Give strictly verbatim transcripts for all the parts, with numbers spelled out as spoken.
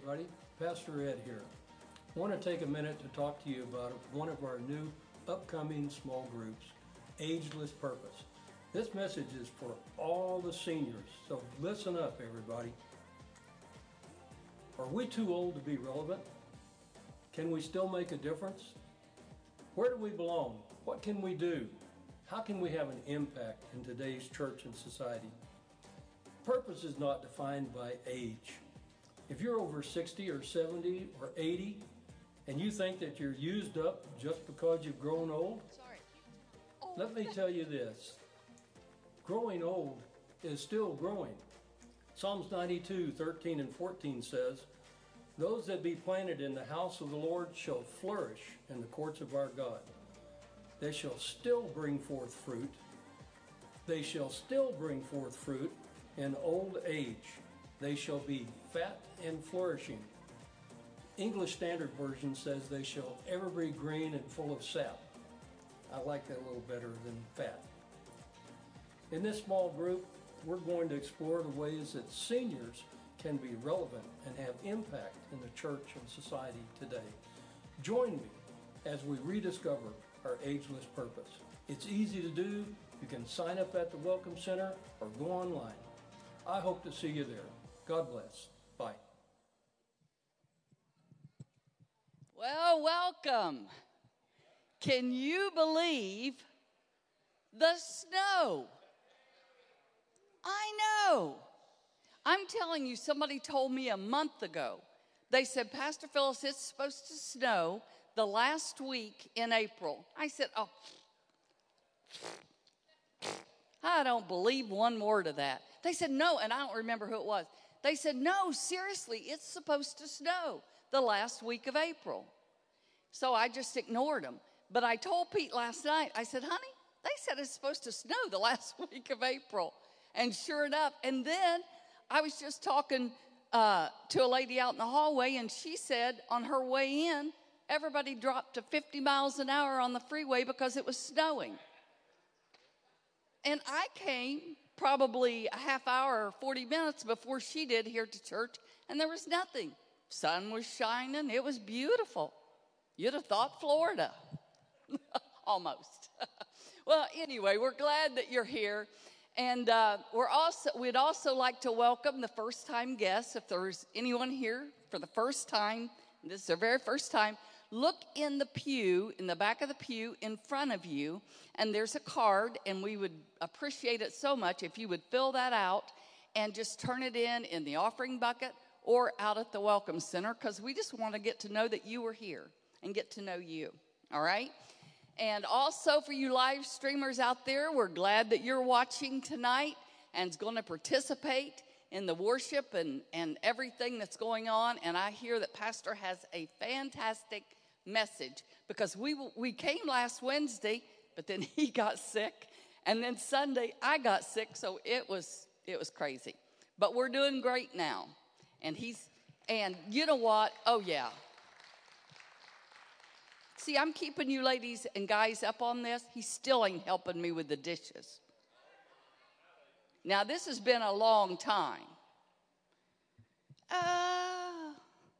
everybody. Pastor Ed here. I want to take a minute to talk to you about one of our new upcoming small groups, Ageless Purpose. This message is for all the seniors, so listen up, everybody. Are we too old to be relevant? Can we still make a difference? Where do we belong? What can we do? How can we have an impact in today's church and society? Purpose is not defined by age. If you're over sixty or seventy or eighty and you think that you're used up just because you've grown old, Sorry. Oh. Let me tell you this. Growing old is still growing. Psalms ninety-two, thirteen and fourteen says, "Those that be planted in the house of the Lord shall flourish in the courts of our God. They shall still bring forth fruit. They shall still bring forth fruit in old age. They shall be fat and flourishing." English Standard Version says they shall ever be green and full of sap. I like that a little better than fat. In this small group, we're going to explore the ways that seniors can be relevant and have impact in the church and society today. Join me as we rediscover our ageless purpose. It's easy to do. You can sign up at the Welcome Center or go online. I hope to see you there. God bless. Bye. Well, welcome. Can you believe the snow? I know. I'm telling you, somebody told me a month ago. They said, "Pastor Phyllis, it's supposed to snow the last week in April." I said, "Oh, I don't believe one word of that." They said, "No," and I don't remember who it was. They said, "No, seriously, it's supposed to snow the last week of April." So I just ignored them. But I told Pete last night, I said, "Honey, they said it's supposed to snow the last week of April." And sure enough, and then I was just talking uh, to a lady out in the hallway, and she said on her way in, everybody dropped to fifty miles an hour on the freeway because it was snowing. And I came probably a half hour or forty minutes before she did here to church, and there was nothing. Sun was shining. It was beautiful. You'd have thought Florida. Almost. Well, anyway, we're glad that you're here. And uh, we're also, we'd also like to welcome the first-time guests. If there's anyone here for the first time, this is their very first time, look in the pew, in the back of the pew in front of you, and there's a card, and we would appreciate it so much if you would fill that out and just turn it in in the offering bucket or out at the Welcome Center, because we just want to get to know that you were here and get to know you, all right? And also for you live streamers out there, we're glad that you're watching tonight and is going to participate in the worship and, and everything that's going on. And I hear that Pastor has a fantastic message, because we we came last Wednesday, but then he got sick. And then Sunday I got sick, so it was it was crazy. But we're doing great now. And he's, and you know what? Oh, yeah. See, I'm keeping you ladies and guys up on this. He still ain't helping me with the dishes. Now, this has been a long time. Uh,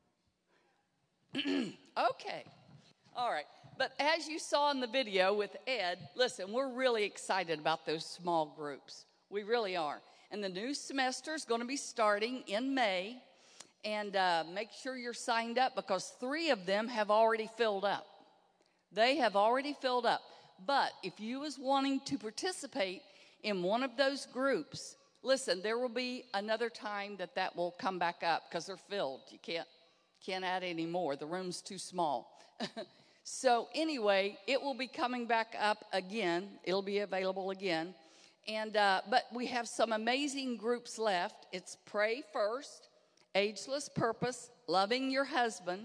okay. All right. But as you saw in the video with Ed, listen, we're really excited about those small groups. We really are. And the new semester is going to be starting in May. And uh, make sure you're signed up, because three of them have already filled up. They have already filled up. But if you was wanting to participate in one of those groups, listen, there will be another time that that will come back up, because they're filled. You can't, can't add any more. The room's too small. So anyway, it will be coming back up again. It'll be available again. And uh, but we have some amazing groups left. It's Pray First, Ageless Purpose, Loving Your Husband.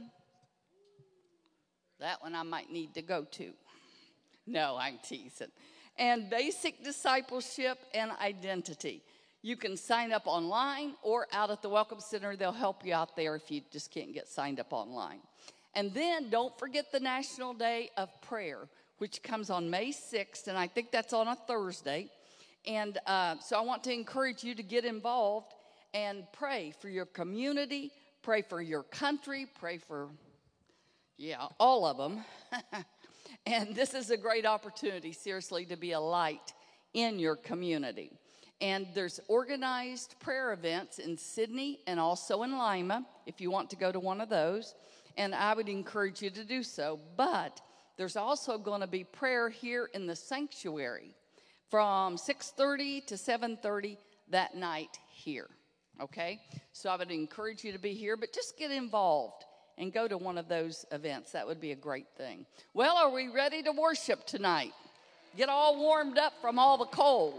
That one I might need to go to. No, I'm teasing. And Basic Discipleship and Identity. You can sign up online or out at the Welcome Center. They'll help you out there if you just can't get signed up online. And then don't forget the National Day of Prayer, which comes on May sixth, and I think that's on a Thursday. And uh, so I want to encourage you to get involved and pray for your community, Pray for your country. Pray for, yeah, all of them. And this is a great opportunity, seriously, to be a light in your community. And there's organized prayer events in Sydney and also in Lima, if you want to go to one of those. And I would encourage you to do so. But there's also going to be prayer here in the sanctuary from six thirty to seven thirty that night here. Okay? So I would encourage you to be here, but just get involved and go to one of those events. That would be a great thing. Well, are we ready to worship tonight? Get all warmed up from all the cold.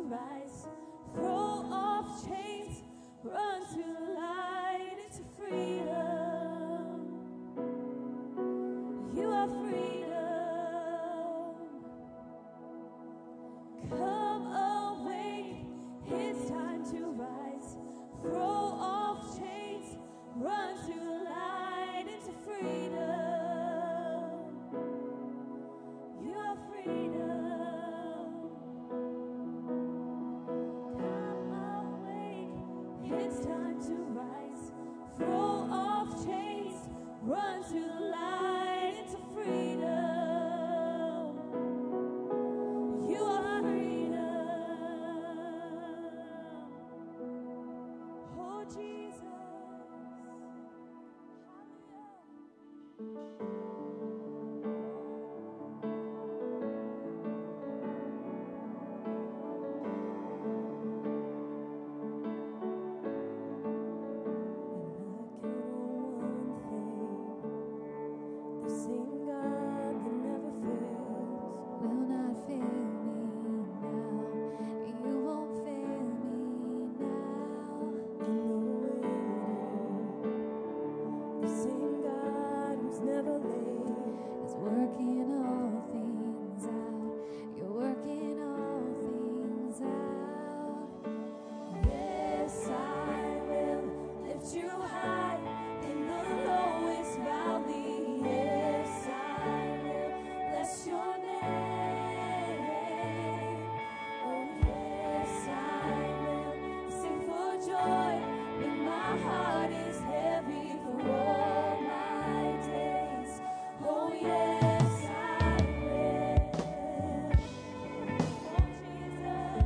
rise. Throw off chains, run to light, into freedom. You are freedom. Come awake, it's time to rise. Throw off chains, run to light, into freedom. You are freedom. Come awake, it's time to rise. Throw off chains, run to light, into freedom. You are freedom. Oh, Jesus. Hallelujah. The same God that never fails will not fail me now. You won't fail me now. In the waiting, the same God who's never late is working all things out. You're working all things out. Yes, I will lift you high in the lowest valley. Yes, I will bless your name. Oh, yes, I will sing for joy when my heart is heavy for all my days. Oh, yes, I will. Oh, Jesus.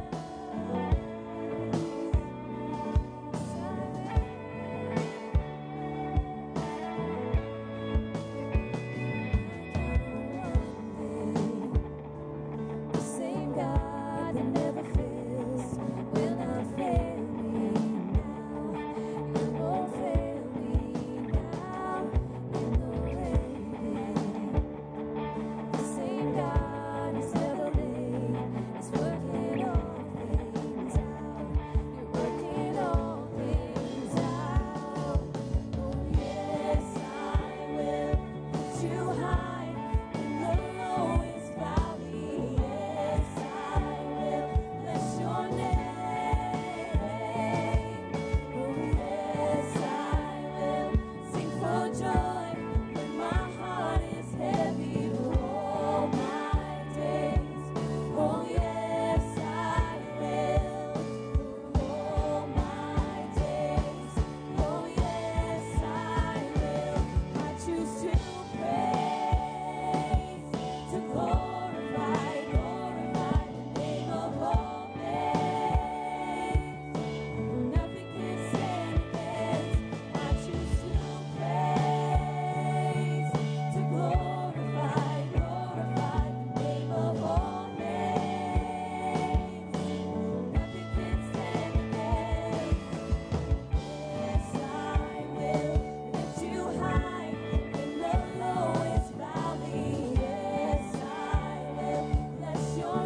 The same God that never fails will not fail me now. You won't fail me now. In the waiting, the same God is never late is working all things out. You're working all things out. Oh, yes, I will lift you high in the lowest valley. Yes, I will bless your name. Oh, yes, I will sing for joy when my heart is heavy for all my days. Oh, yes, I will for all my days. Oh, yes, I will. I choose to praise, to glorify, glorify the name of all names. Nothing can stand against. I choose to praise, to glorify, glorify the name of all names. Nothing can stand against. Yes, I will lift you high in the lowest valley. Yes, I will bless your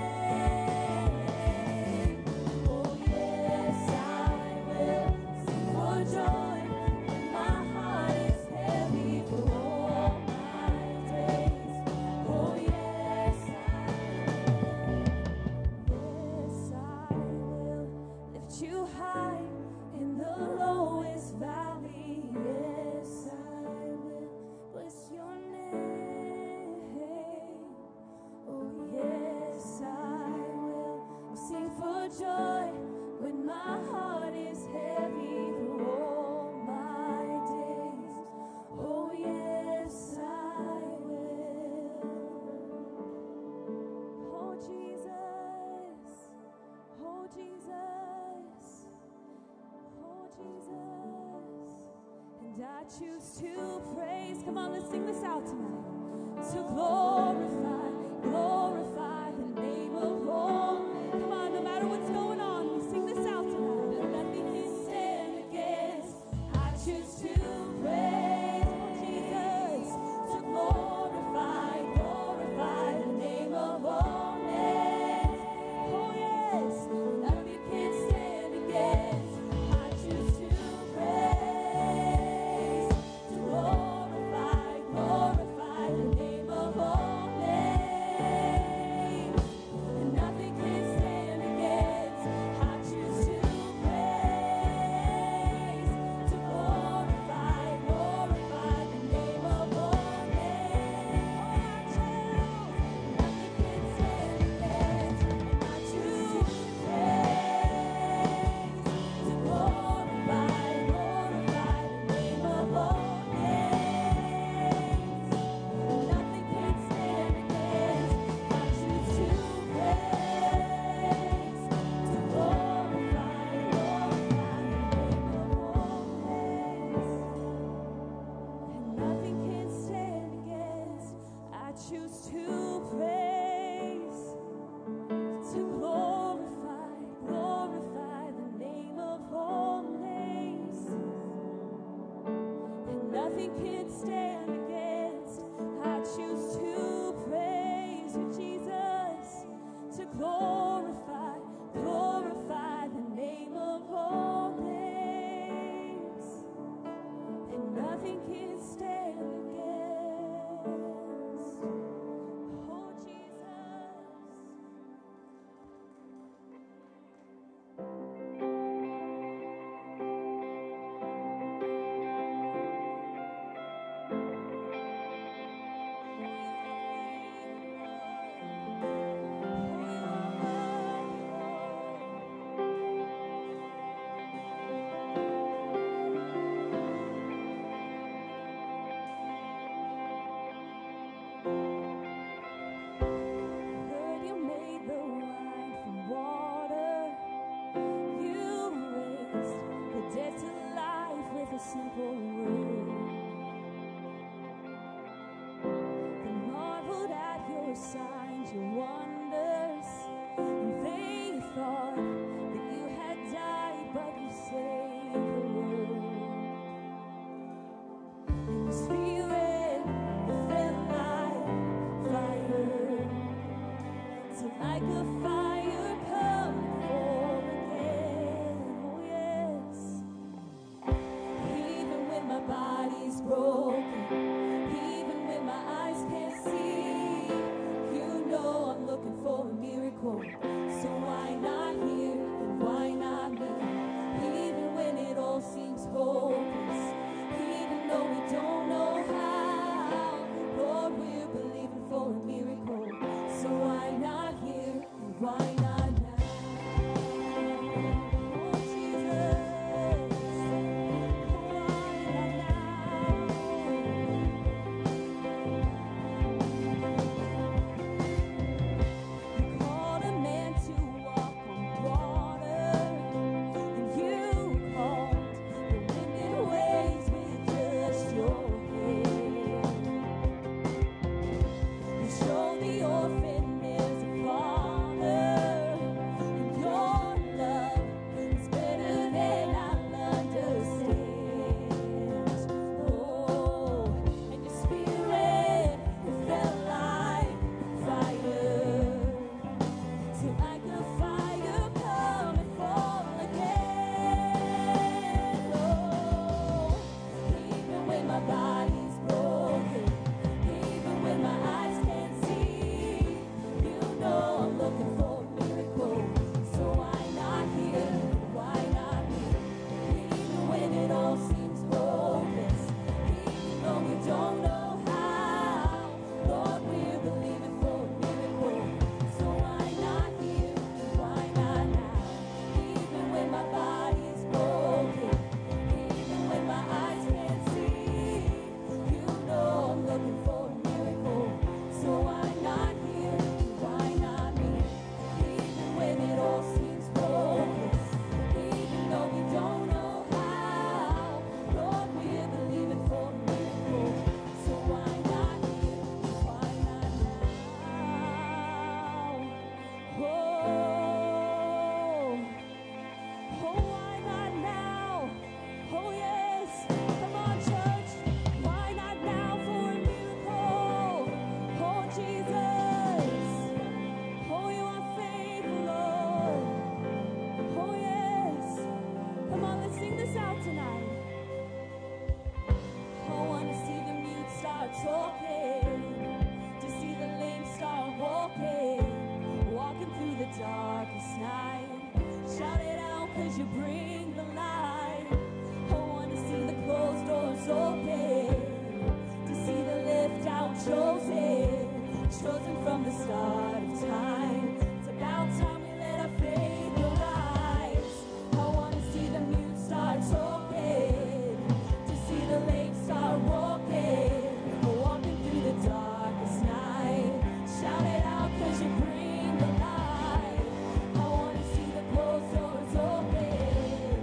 name. Oh, yes, I will sing for joy when my heart is heavy for all my days. Oh, yes, I will. Yes, I will lift you high in the lowest valley. Yes, I will bless your name. Oh, yes, I will sing for joy when my heart is heavy for all my days. Oh, yes, I will. Oh, Jesus. Oh, Jesus. Oh, Jesus. And I choose to praise. Come on, let's sing this out tonight. To glorify, glorify the name of all. Come on, no matter what's going on, we sing this out tonight. That nothing can stand against. I choose to praise, oh Jesus, to glorify, glorify the name of all names. Oh yes, glorify, glorify the name of all names, and nothing can stand against. Oh, Jesus. Heard you made the wine from water. You raised the dead to life with a simple word. They marveled at your signs, your wonders, and they thought that you had died, but you saved the world. And your spirit fell like fire, so like a fire come fall again. Oh yes. Even when my body's broken, even when my eyes can't see, you know I'm looking for a miracle. So why not here and why not me? Even when it all seems hopeless, even though we don't know how, Lord, we're believing for a miracle. So why not here and why not now? Oh, Jesus. Why not now? You called a man to walk on water, and you called the wind and waves with just your hand. You show the orphan there's a father, and your love is better than I'll understand. Oh, and your spirit, it felt like fire, so like a fire come and fall again. Oh, even when my body's broken, even when my eyes can't see, you know I'm looking for a miracle. So why not here? Why not me? Even when it all seems hopeless, even though we don't know how, Lord, we're believing for a miracle. So why not here? Why not now? Even when my body's broken, even when my eyes can't see, you know I'm looking for a miracle. So why not here? Why not me? Even when it all seems hopeless, even though we don't know how, Lord, we're believing for a miracle. So why not here? Why not now? Oh, oh, why not now? Oh yes, come on, church. Why not now for a miracle? Oh Jesus, oh you are faithful, Lord. Oh yes, come on, let's sing this out tonight. I want to see the mute start talking, to see the lame start walking, walking through the darkest night. Shout it out 'cause you bring the light. I want to see the closed doors open, to see the lift out chosen, chosen from the start of time. It's about time we let our faith arise. I want to see the mute start talking, to see the lame start walking, walking through the darkest night. Shout it out 'cause you bring the light. I want to see the closed doors open,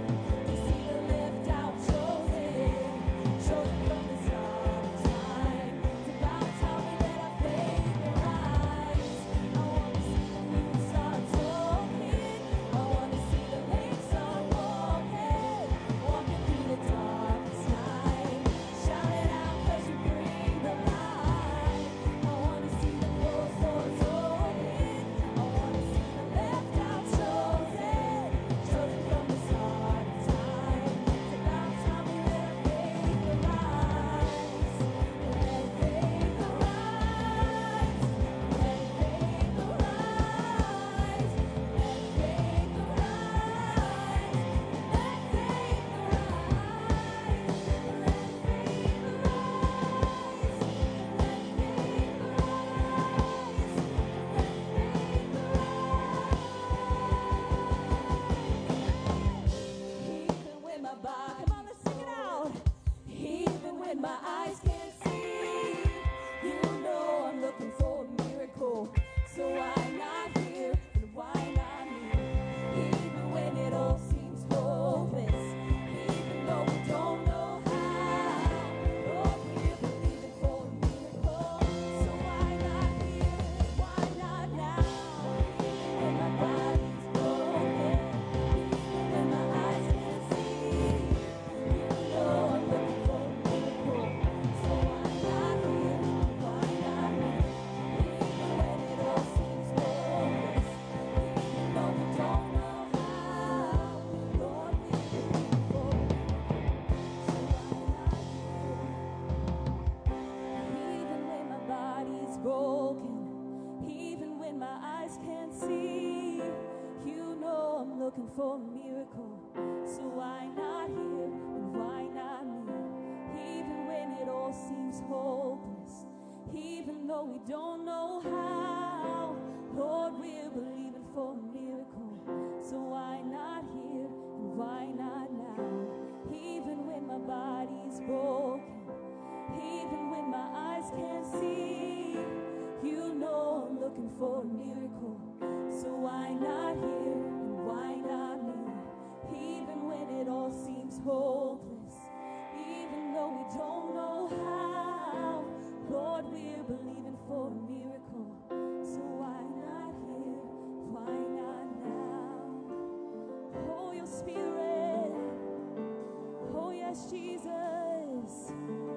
looking for a miracle. So why not here and why not me? Even when it all seems hopeless, even though we don't know how, Lord, we're believing for a miracle. So why not here and why not now? Even when my body's broken, even when my eyes can't see, you know I'm looking for a miracle. So why not here and why not me? Even when it all seems hopeless, even though we don't know how, Lord, we're believing for a miracle. So why not here? Why not now? Oh, your Spirit. Oh, yes, Jesus.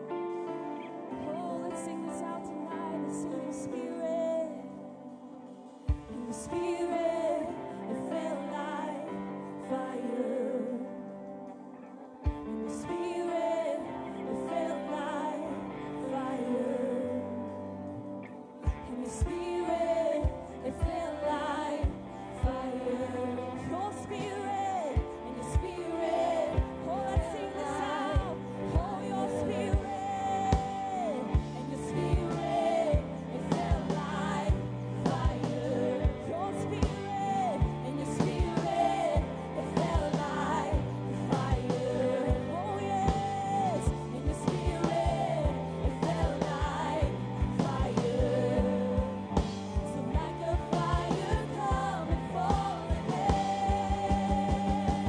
Oh, let's sing this out tonight. Let's sing your Spirit. In the Spirit, it felt like fire. In the Spirit, it felt like fire. In the Spirit, it felt like fire. Your Spirit, in the Spirit. Oh, let's sing this out. Oh, your Spirit, in the Spirit, it felt like fire. Your Spirit, in the Spirit, it felt like fire. Oh, yes, in the Spirit, it felt like fire. So like a fire come and fall again.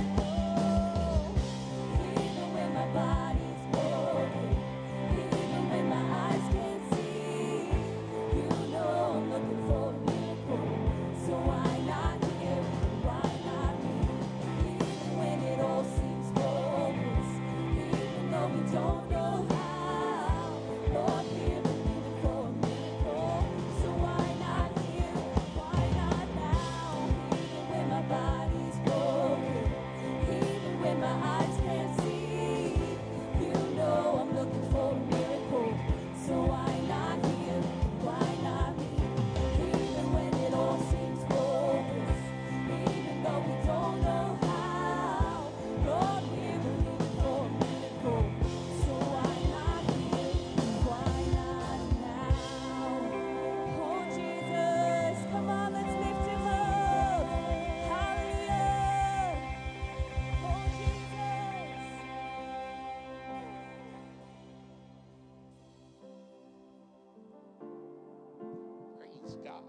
Oh, even when my body's broken, even when my eyes can't see, you know I'm looking for a miracle. So why not here? Why not me? Even when it all seems hopeless, even though we don't know how, Lord, we're believing for a miracle. So why not here? Why not now? Even when my body's broken, even when my eyes can't see, you know I'm looking for a miracle. So why not here? Why not me? Even when it all seems hopeless, even though we don't know how, Lord, we're believing for a miracle. So why not here? Why not now? Oh, Jesus, come on, let's lift him up. Hallelujah. Oh, Jesus. Praise God.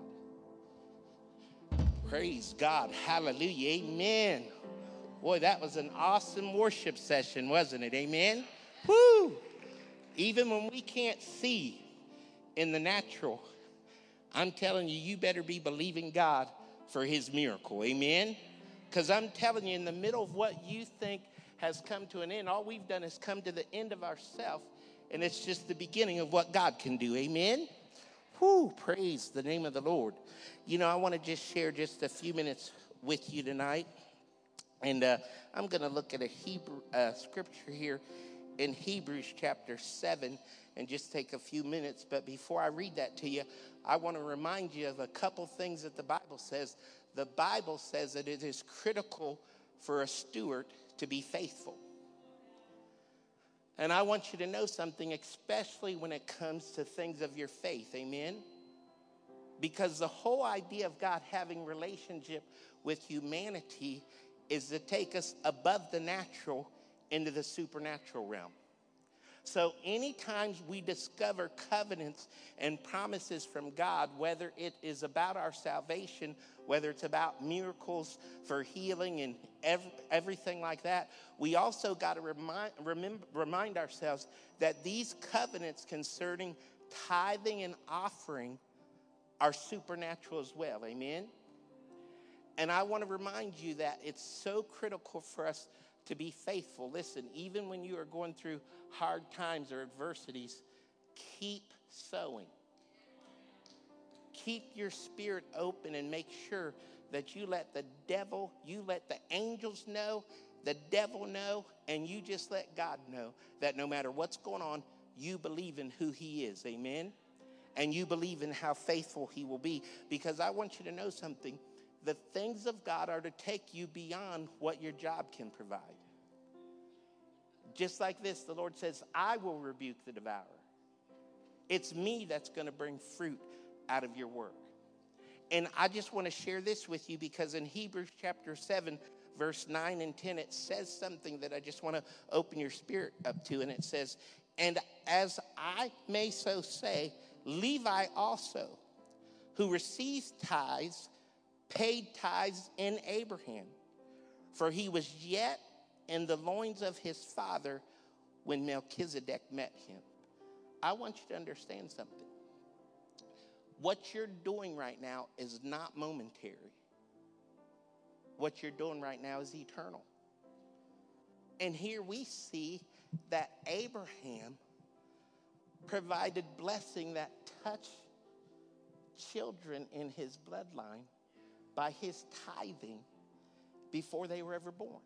Praise God. Hallelujah. Amen. Boy, that was an awesome worship session, wasn't it? Amen. Woo! Even when we can't see in the natural, I'm telling you, you better be believing God for his miracle. Amen. Because I'm telling you, in the middle of what you think has come to an end, all we've done is come to the end of ourselves, and it's just the beginning of what God can do. Amen. Whew, praise the name of the Lord. You know, I want to just share just a few minutes with you tonight. And uh, I'm going to look at a Hebrew uh, scripture here in Hebrews chapter seven and just take a few minutes. But before I read that to you, I want to remind you of a couple things that the Bible says. The Bible says that it is critical for a steward to be faithful. And I want you to know something, especially when it comes to things of your faith. Amen? Because the whole idea of God having relationship with humanity is to take us above the natural into the supernatural realm. So anytime we discover covenants and promises from God, whether it is about our salvation, whether it's about miracles for healing and every, everything like that, we also got to remind, remember, remind ourselves that these covenants concerning tithing and offering are supernatural as well. Amen? And I want to remind you that it's so critical for us to be faithful. Listen, even when you are going through hard times or adversities, keep sowing. Keep your spirit open and make sure that you let the devil, you let the angels know, the devil know, and you just let God know that no matter what's going on, you believe in who he is. Amen? And you believe in how faithful he will be. Because I want you to know something. the things of God are to take you beyond what your job can provide. Just like this, the Lord says, I will rebuke the devourer. It's me that's going to bring fruit out of your work. And I just want to share this with you because in Hebrews chapter seven, verse nine and ten, it says something that I just want to open your spirit up to. And it says, and as I may so say, Levi also, who receives tithes, paid tithes in Abraham, for he was yet in the loins of his father when Melchizedek met him. I want you to understand something. What you're doing right now is not momentary. What you're doing right now is eternal. And here we see that Abraham provided blessing that touched children in his bloodline by his tithing before they were ever born.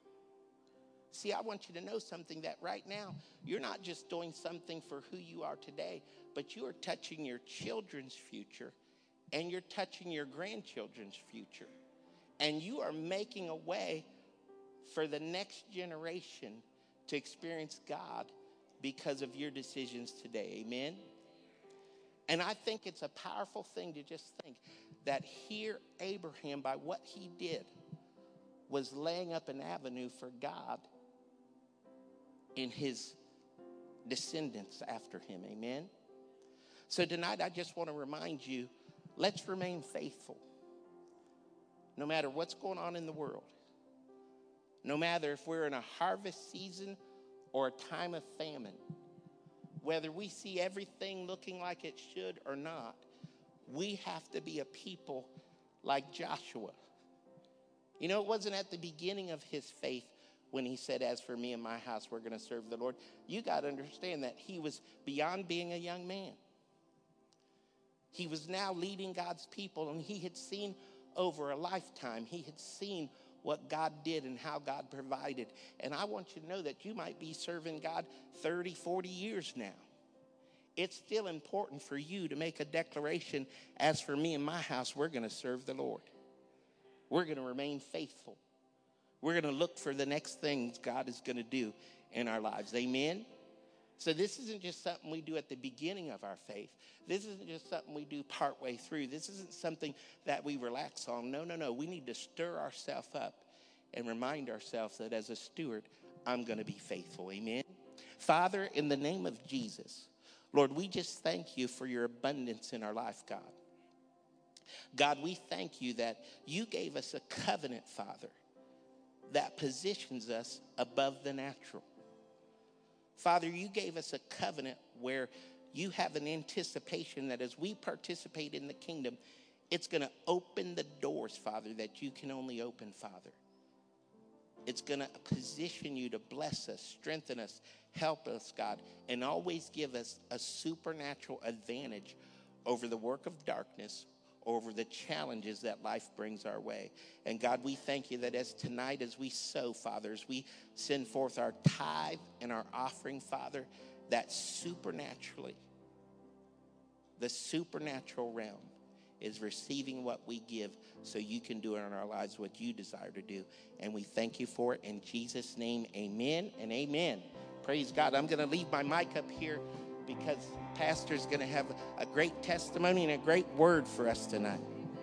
See, I want you to know something, that right now, you're not just doing something for who you are today, but you are touching your children's future and you're touching your grandchildren's future. And you are making a way for the next generation to experience God because of your decisions today. Amen? And I think it's a powerful thing to just think that here Abraham, by what he did, was laying up an avenue for God in his descendants after him. Amen? So tonight I just want to remind you, let's remain faithful. No matter what's going on in the world. No matter if we're in a harvest season or a time of famine. Whether we see everything looking like it should or not, we have to be a people like Joshua. You know, it wasn't at the beginning of his faith when he said, as for me and my house, we're going to serve the Lord. You got to understand that he was beyond being a young man. He was now leading God's people, and he had seen over a lifetime, he had seen what God did and how God provided. And I want you to know that you might be serving God thirty, forty years now. It's still important for you to make a declaration, as for me and my house, we're going to serve the Lord. We're going to remain faithful. We're going to look for the next things God is going to do in our lives. Amen? So this isn't just something we do at the beginning of our faith. This isn't just something we do partway through. This isn't something that we relax on. No, no, no. We need to stir ourselves up and remind ourselves that as a steward, I'm going to be faithful. Amen? Father, in the name of Jesus, Lord, we just thank you for your abundance in our life, God. God, we thank you that you gave us a covenant, Father, that positions us above the natural. Father, you gave us a covenant where you have an anticipation that as we participate in the kingdom, it's going to open the doors, Father, that you can only open, Father. It's going to position you to bless us, strengthen us, help us, God, and always give us a supernatural advantage over the work of darkness, over the challenges that life brings our way. And God, we thank you that as tonight, as we sow, Father, as we send forth our tithe and our offering, Father, that supernaturally, the supernatural realm is receiving what we give so you can do in our lives what you desire to do. And we thank you for it. In Jesus' name, amen and amen. Praise God. I'm going to leave my mic up here because Pastor's going to have a great testimony and a great word for us tonight.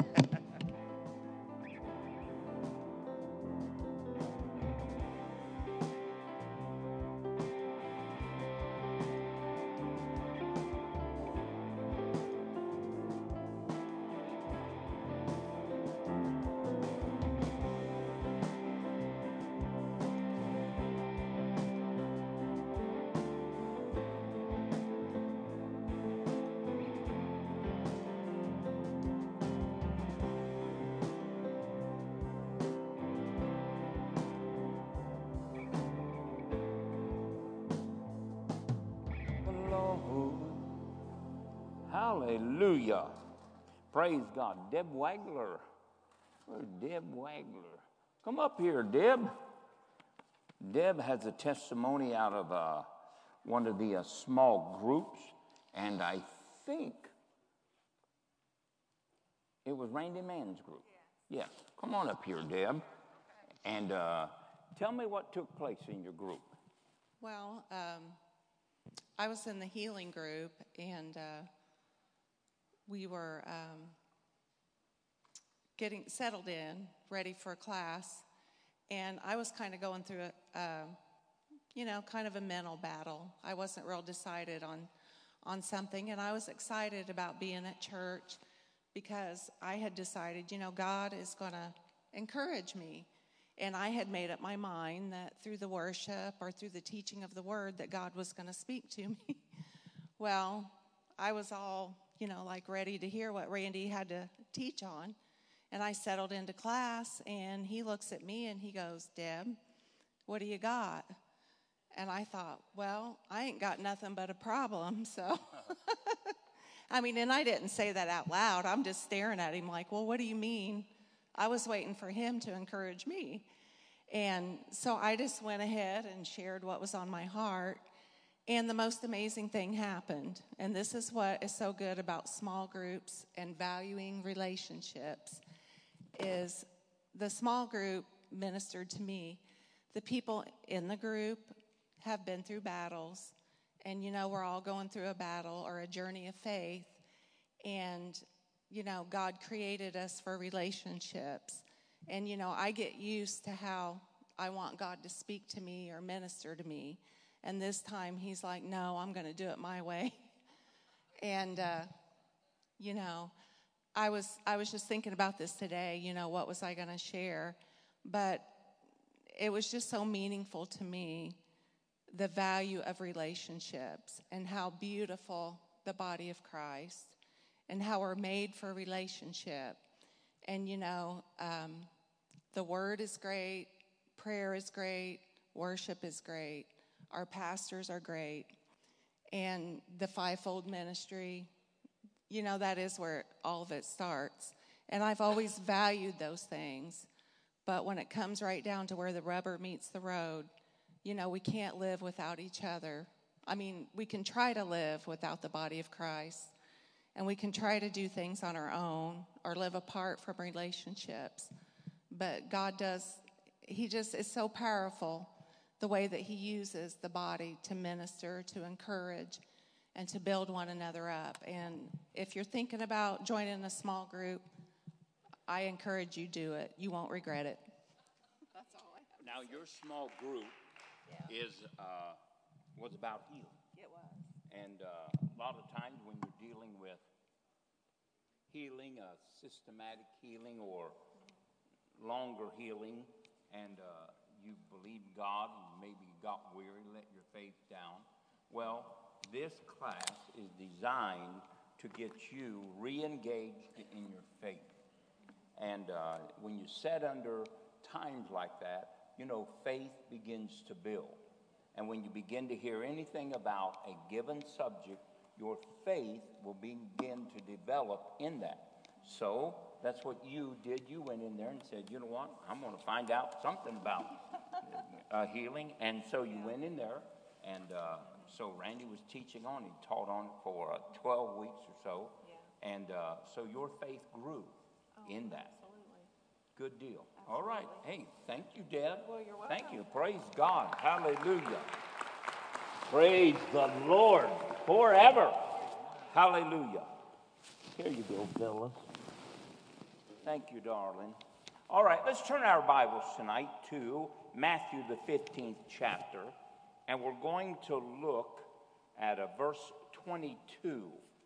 Hallelujah. Praise God. Deb Wagler. Where's Deb Wagler? Come up here, Deb. Deb has a testimony out of uh, one of the uh, small groups, and I think it was Randy Mann's group. Yes. Yes, come on up here, Deb. And uh, tell me what took place in your group. Well, um, I was in the healing group, and uh, we were um, getting settled in, ready for class, and I was kind of going through a, uh, you know, kind of a mental battle. I wasn't real decided on, on something, and I was excited about being at church because I had decided, you know, God is going to encourage me. And I had made up my mind that through the worship or through the teaching of the word that God was going to speak to me. Well, I was all, you know, like ready to hear what Randy had to teach on. And I settled into class, and he looks at me and he goes, Deb, what do you got? And I thought, well, I ain't got nothing but a problem, so. I mean, and I didn't say that out loud. I'm just staring at him like, well, what do you mean? I was waiting for him to encourage me. And so I just went ahead and shared what was on my heart. And the most amazing thing happened. And this is what is so good about small groups and valuing relationships is the small group ministered to me. The people in the group have been through battles. And, you know, we're all going through a battle or a journey of faith. And you know, God created us for relationships. And, you know, I get used to how I want God to speak to me or minister to me. And this time he's like, no, I'm going to do it my way. And, uh, you know, I was I was just thinking about this today, you know, what was I going to share? But it was just so meaningful to me, the value of relationships and how beautiful the body of Christ and how we're made for relationship. And, you know, um, the word is great, prayer is great, worship is great, our pastors are great, and the fivefold ministry, you know, that is where all of it starts. And I've always valued those things. But when it comes right down to where the rubber meets the road, you know, we can't live without each other. I mean, we can try to live without the body of Christ. And we can try to do things on our own or live apart from relationships. But God does, he just is so powerful the way that he uses the body to minister, to encourage, and to build one another up. And if you're thinking about joining a small group, I encourage you do it. You won't regret it. That's all I have. Now, your small group yeah. is uh, was about healing. It was. And uh, a lot of times when you're dealing with healing, a systematic healing or longer healing, and uh, you believe God and maybe you got weary, let your faith down. Well, this class is designed to get you re-engaged in your faith. And uh, when you set under times like that, you know, faith begins to build. And when you begin to hear anything about a given subject, your faith will begin to develop in that. So that's what you did. You went in there and said, you know what, I'm going to find out something about uh, healing. And so you went in there, and uh, so Randy was teaching on. He taught on it for uh, twelve weeks or so. Yeah. And uh, so your faith grew oh, in that. Absolutely. Good deal. Absolutely. All right. Hey, thank you, Deb. Well, you're welcome. Thank you. Praise God. Hallelujah. Praise the Lord forever. Hallelujah. Here you go, Phyllis. Thank you, darling. All right, let's turn our Bibles tonight to Matthew, the fifteenth chapter, and we're going to look at a verse twenty-two.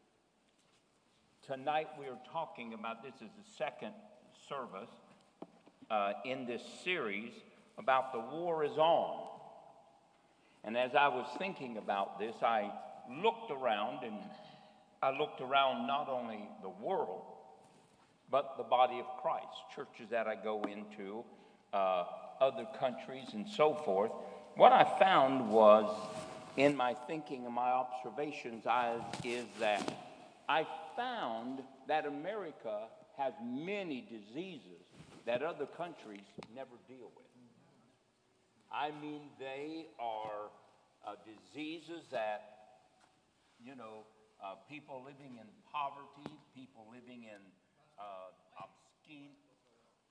Tonight we are talking about, this is the second service uh, in this series about the war is on. And as I was thinking about this, I looked around, and I looked around not only the world, but the body of Christ, churches that I go into, uh, other countries, and so forth. What I found was, in my thinking and my observations, I, is that I found that America has many diseases that other countries never deal with. I mean, they are uh, diseases that, you know, uh, people living in poverty, people living in uh, obscene,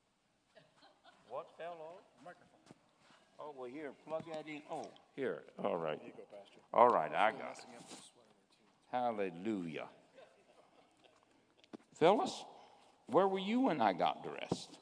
fell off? Microphone. Oh, well, here, plug that in. Oh, here. All right. There you go, Pastor. All right, I got it. Hallelujah. Phyllis, where were you when I got dressed?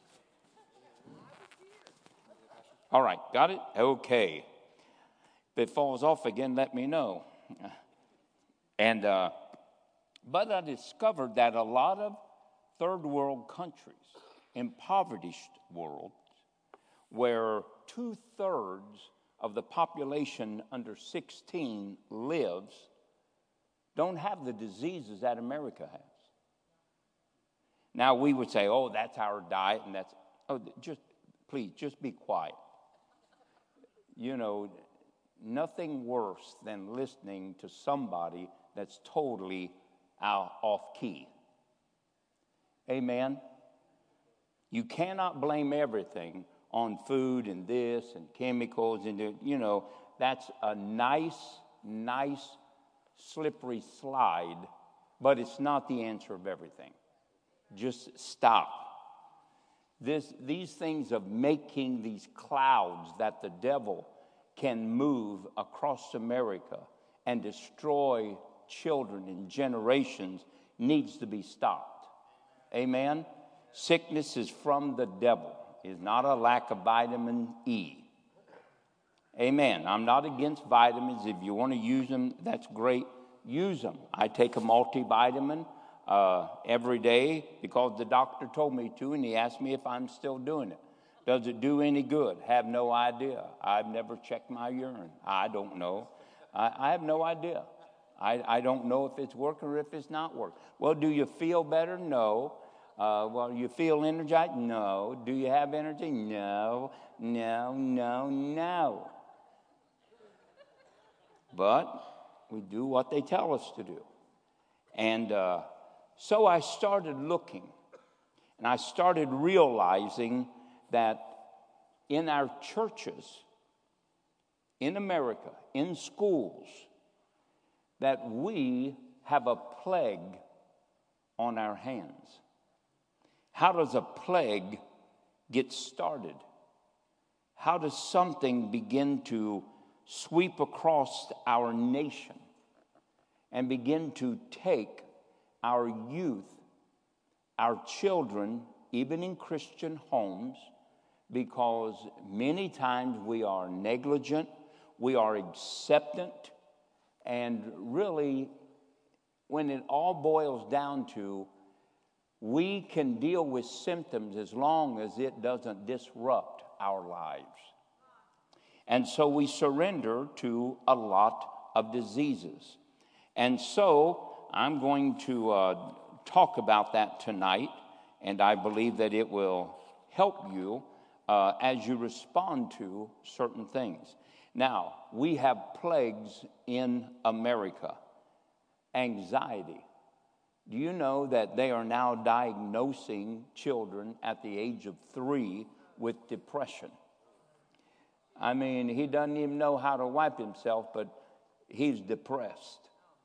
All right, got it? Okay. If it falls off again, let me know. And, uh, but I discovered that a lot of third world countries, impoverished worlds, where two-thirds of the population under sixteen lives, don't have the diseases that America has. Now, we would say, oh, that's our diet, and that's, oh, just, please, just be quiet. You know, nothing worse than listening to somebody that's totally out, off key. Amen? You cannot blame everything on food and this and chemicals and, you know, that's a nice, nice, slippery slide, but it's not the answer of everything. Just stop. This, these things of making these clouds that the devil can move across America and destroy children and generations needs to be stopped. Amen? Sickness is from the devil. It's not a lack of vitamin E. Amen. I'm not against vitamins. If you want to use them, that's great. Use them. I take a multivitamin uh, every day because the doctor told me to, and he asked me if I'm still doing it. Does it do any good? Have no idea. I've never checked my urine. I don't know. I, I have no idea. I, I don't know if it's working or if it's not working. Well, do you feel better? No. Uh, well, you feel energized? No. Do you have energy? No. No, no, no. But we do what they tell us to do. And uh, so I started looking, and I started realizing that in our churches, in America, in schools, that we have a plague on our hands. How does a plague get started? How does something begin to sweep across our nation and begin to take our youth, our children, even in Christian homes, because many times we are negligent, we are acceptant, and really, when it all boils down to, we can deal with symptoms as long as it doesn't disrupt our lives. And so we surrender to a lot of diseases. And so I'm going to uh, talk about that tonight, and I believe that it will help you uh, as you respond to certain things. Now, we have plagues in America. Anxiety. Do you know that they are now diagnosing children at the age of three with depression? I mean, he doesn't even know how to wipe himself, but he's depressed.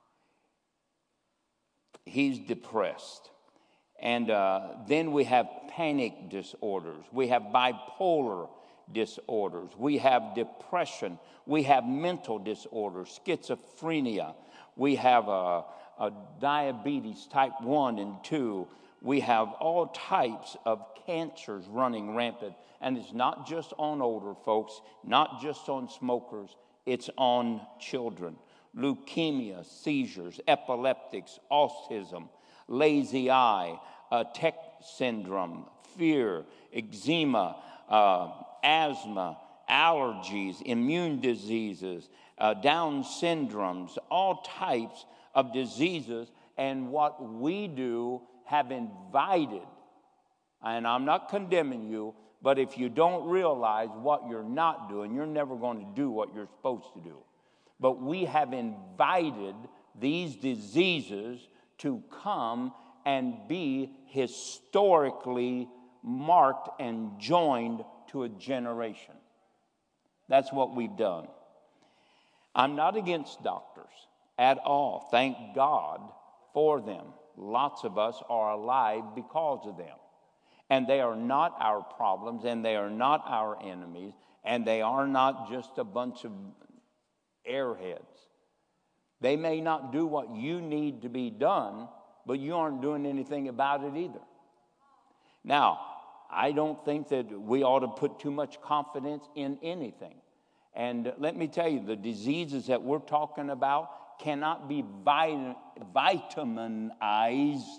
He's depressed. And uh, then we have panic disorders. We have bipolar disorders. We have depression. We have mental disorders, schizophrenia. We have a, a diabetes type one and two. We have all types of cancers running rampant. And it's not just on older folks, not just on smokers, it's on children. Leukemia, seizures, epileptics, autism, lazy eye, uh, Tech syndrome, fear, eczema, uh, asthma, allergies, immune diseases, uh, Down syndromes, all types of diseases. And what we do have invited, and I'm not condemning you, but if you don't realize what you're not doing, you're never going to do what you're supposed to do. But we have invited these diseases to come and be historically marked and joined to a generation. That's what we've done. I'm not against doctors at all. Thank God for them. Lots of us are alive because of them. And they are not our problems, and they are not our enemies, and they are not just a bunch of airheads. They may not do what you need to be done, but you aren't doing anything about it either. Now, I don't think that we ought to put too much confidence in anything. And let me tell you, the diseases that we're talking about cannot be vit- vitaminized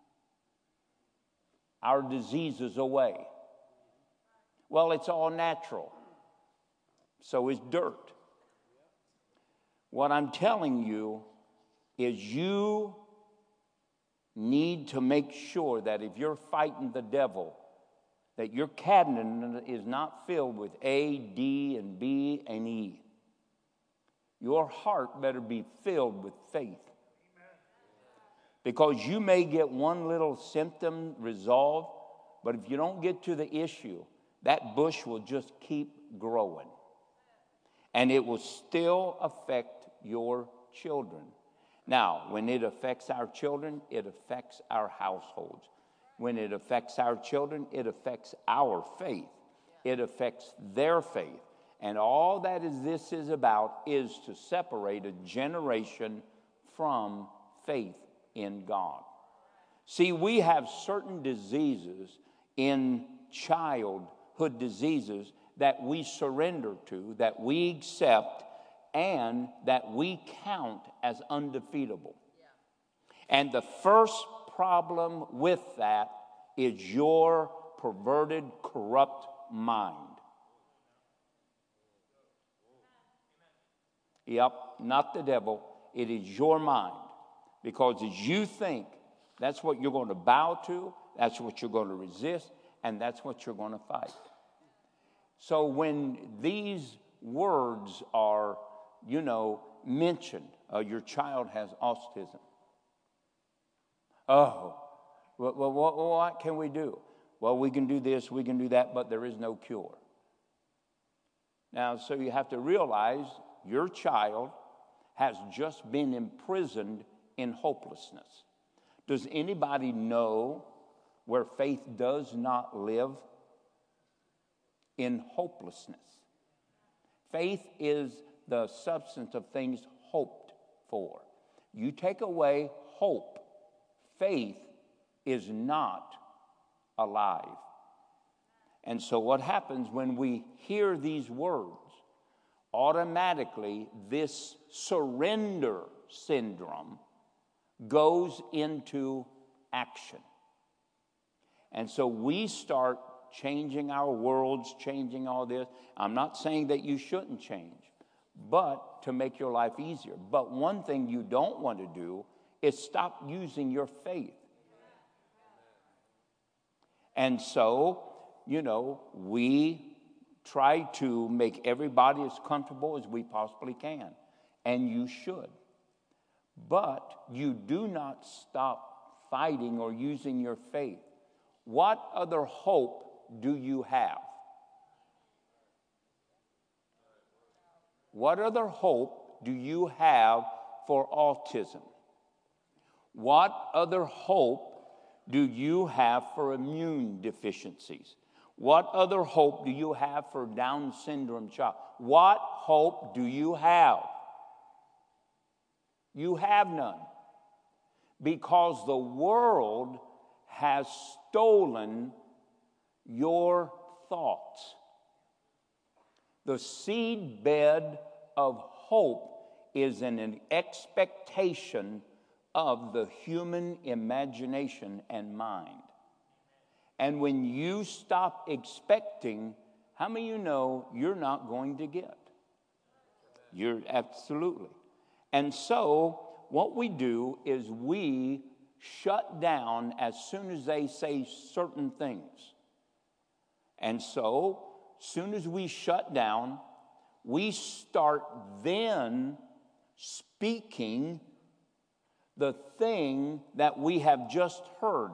our diseases away. Well, it's all natural. So is dirt. What I'm telling you is you need to make sure that if you're fighting the devil, that your cabinet is not filled with A, D, and B, and E. Your heart better be filled with faith. Because you may get one little symptom resolved, but if you don't get to the issue, that bush will just keep growing. And it will still affect your children. Now, when it affects our children, it affects our households. When it affects our children, it affects our faith. It affects their faith. And all that is this is about is to separate a generation from faith in God. See, we have certain diseases in childhood diseases that we surrender to, that we accept, and that we count as undefeatable. And the first problem with that is your perverted, corrupt mind. Yep, not the devil. It is your mind. Because as you think, that's what you're going to bow to, that's what you're going to resist, and that's what you're going to fight. So when these words are, you know, mentioned, uh, your child has autism. Oh, well, well, what, what can we do? Well, we can do this, we can do that, but there is no cure. Now, so you have to realize your child has just been imprisoned in hopelessness. Does anybody know where faith does not live? In hopelessness. Faith is the substance of things hoped for. You take away hope, faith is not alive. And so what happens when we hear these words? Automatically, this surrender syndrome goes into action. And so we start changing our worlds, changing all this. I'm not saying that you shouldn't change, but to make your life easier. But one thing you don't want to do is stop using your faith. And so, you know, we try to make everybody as comfortable as we possibly can. And you should. But you do not stop fighting or using your faith. What other hope do you have? What other hope do you have for autism? What other hope do you have for immune deficiencies? What other hope do you have for Down syndrome child? What hope do you have? You have none. Because the world has stolen your thoughts. The seed bed of hope is an expectation of the human imagination and mind. And when you stop expecting, how many of you know you're not going to get? You're absolutely. And so what we do is we shut down as soon as they say certain things. And so, soon as we shut down, we start then speaking the thing that we have just heard.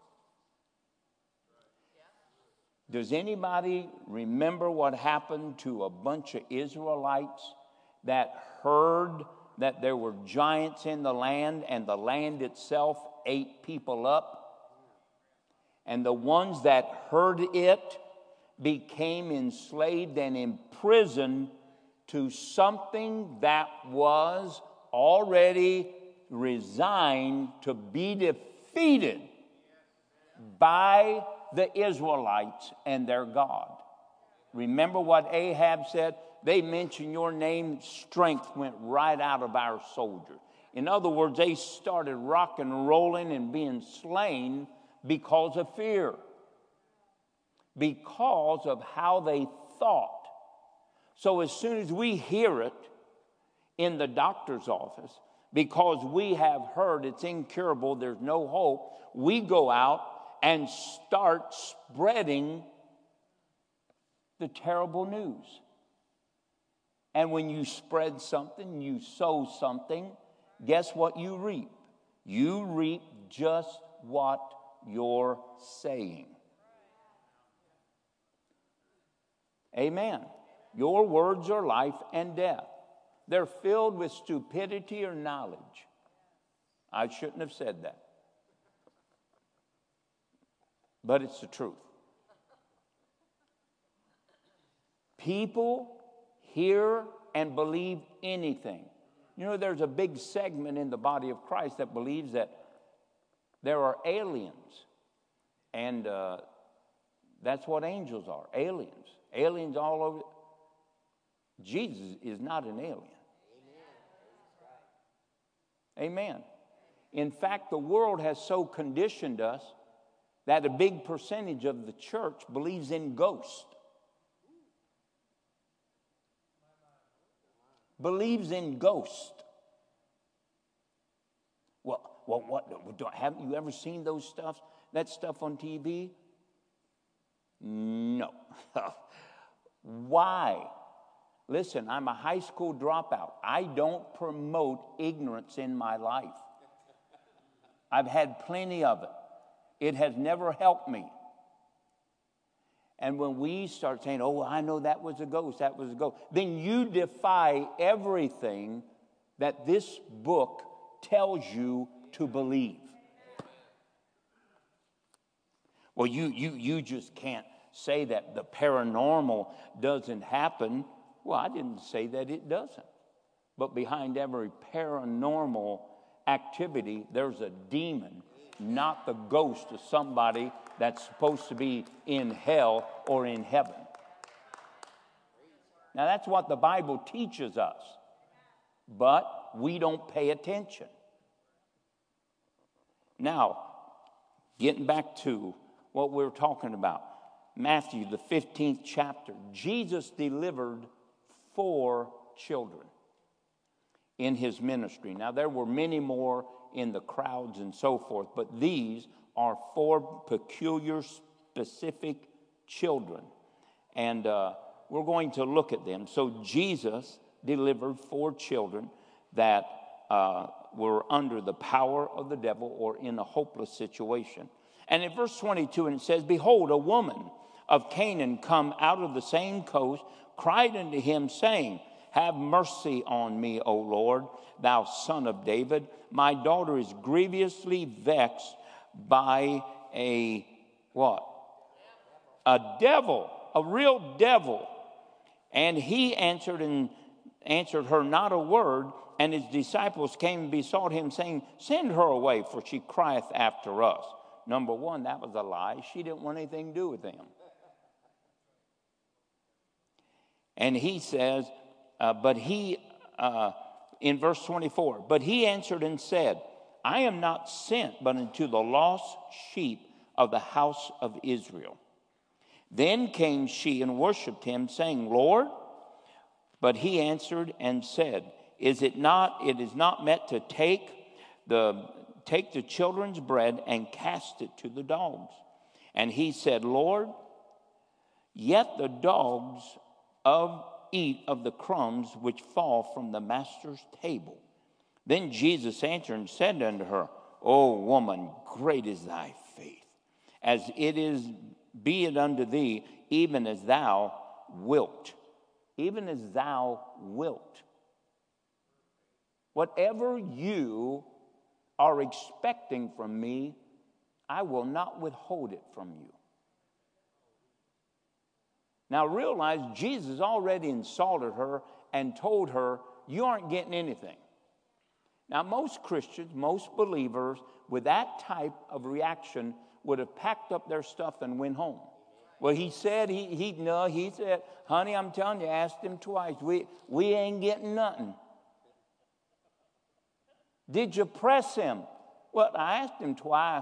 Does anybody remember what happened to a bunch of Israelites that heard that there were giants in the land and the land itself ate people up? And the ones that heard it became enslaved and imprisoned to something that was already resigned to be defeated by the Israelites and their God. Remember what Ahab said? They mentioned your name, strength went right out of our soldiers. In other words, they started rock and rolling and being slain because of fear, because of how they thought. So as soon as we hear it in the doctor's office, because we have heard it's incurable, there's no hope, we go out and start spreading the terrible news. And when you spread something, you sow something, guess what you reap? You reap just what you're saying. Amen. Your words are life and death. They're filled with stupidity or knowledge. I shouldn't have said that. But it's the truth. People hear and believe anything. You know, there's a big segment in the body of Christ that believes that there are aliens. And uh, that's what angels are, aliens. Aliens all over. Jesus is not an alien. Amen. In fact, the world has so conditioned us that a big percentage of the church believes in ghosts. Believes in ghosts. Well, well, what? Haven't you ever seen those stuff? That stuff on T V? No. Why? Listen, I'm a high school dropout. I don't promote ignorance in my life. I've had plenty of it. It has never helped me. And when we start saying, oh, I know that was a ghost, that was a ghost, then you defy everything that this book tells you to believe. Well, you, you, you just can't say that the paranormal doesn't happen. Well, I didn't say that it doesn't. But behind every paranormal activity, there's a demon, not the ghost of somebody that's supposed to be in hell or in heaven. Now, that's what the Bible teaches us. But we don't pay attention. Now, getting back to what we're talking about. Matthew, the fifteenth chapter. Jesus delivered four children in his ministry. Now, there were many more in the crowds and so forth, but these are four peculiar, specific children. And uh, we're going to look at them. So Jesus delivered four children that uh, were under the power of the devil or in a hopeless situation. And in verse twenty-two, and it says, behold, a woman of Canaan come out of the same coast, cried unto him, saying, have mercy on me, O Lord, thou son of David. My daughter is grievously vexed by a, what? A devil, a real devil. And he answered and answered her not a word. And his disciples came and besought him, saying, send her away, for she crieth after us. Number one, that was a lie. She didn't want anything to do with him. And he says, uh, but he, uh, in verse twenty-four, but he answered and said, I am not sent but unto the lost sheep of the house of Israel. Then came she and worshipped him, saying, Lord, but he answered and said, Is it not, it is not meant to take the, take the children's bread and cast it to the dogs. And he said, Lord, yet the dogs of eat of the crumbs which fall from the master's table. Then Jesus answered and said unto her, O woman, great is thy faith. As it is, be it unto thee, even as thou wilt. Even as thou wilt. Whatever you are expecting from me, I will not withhold it from you. Now realize Jesus already insulted her and told her, you aren't getting anything. Now most Christians, most believers with that type of reaction would have packed up their stuff and went home. Well, he said, he, he no, he said, honey, I'm telling you, asked him twice. We, we ain't getting nothing. Did you press him? Well, I asked him twice.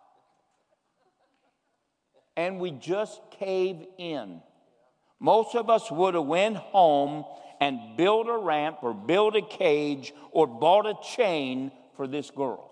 And we just caved in. Most of us would have went home and built a ramp or built a cage or bought a chain for this girl.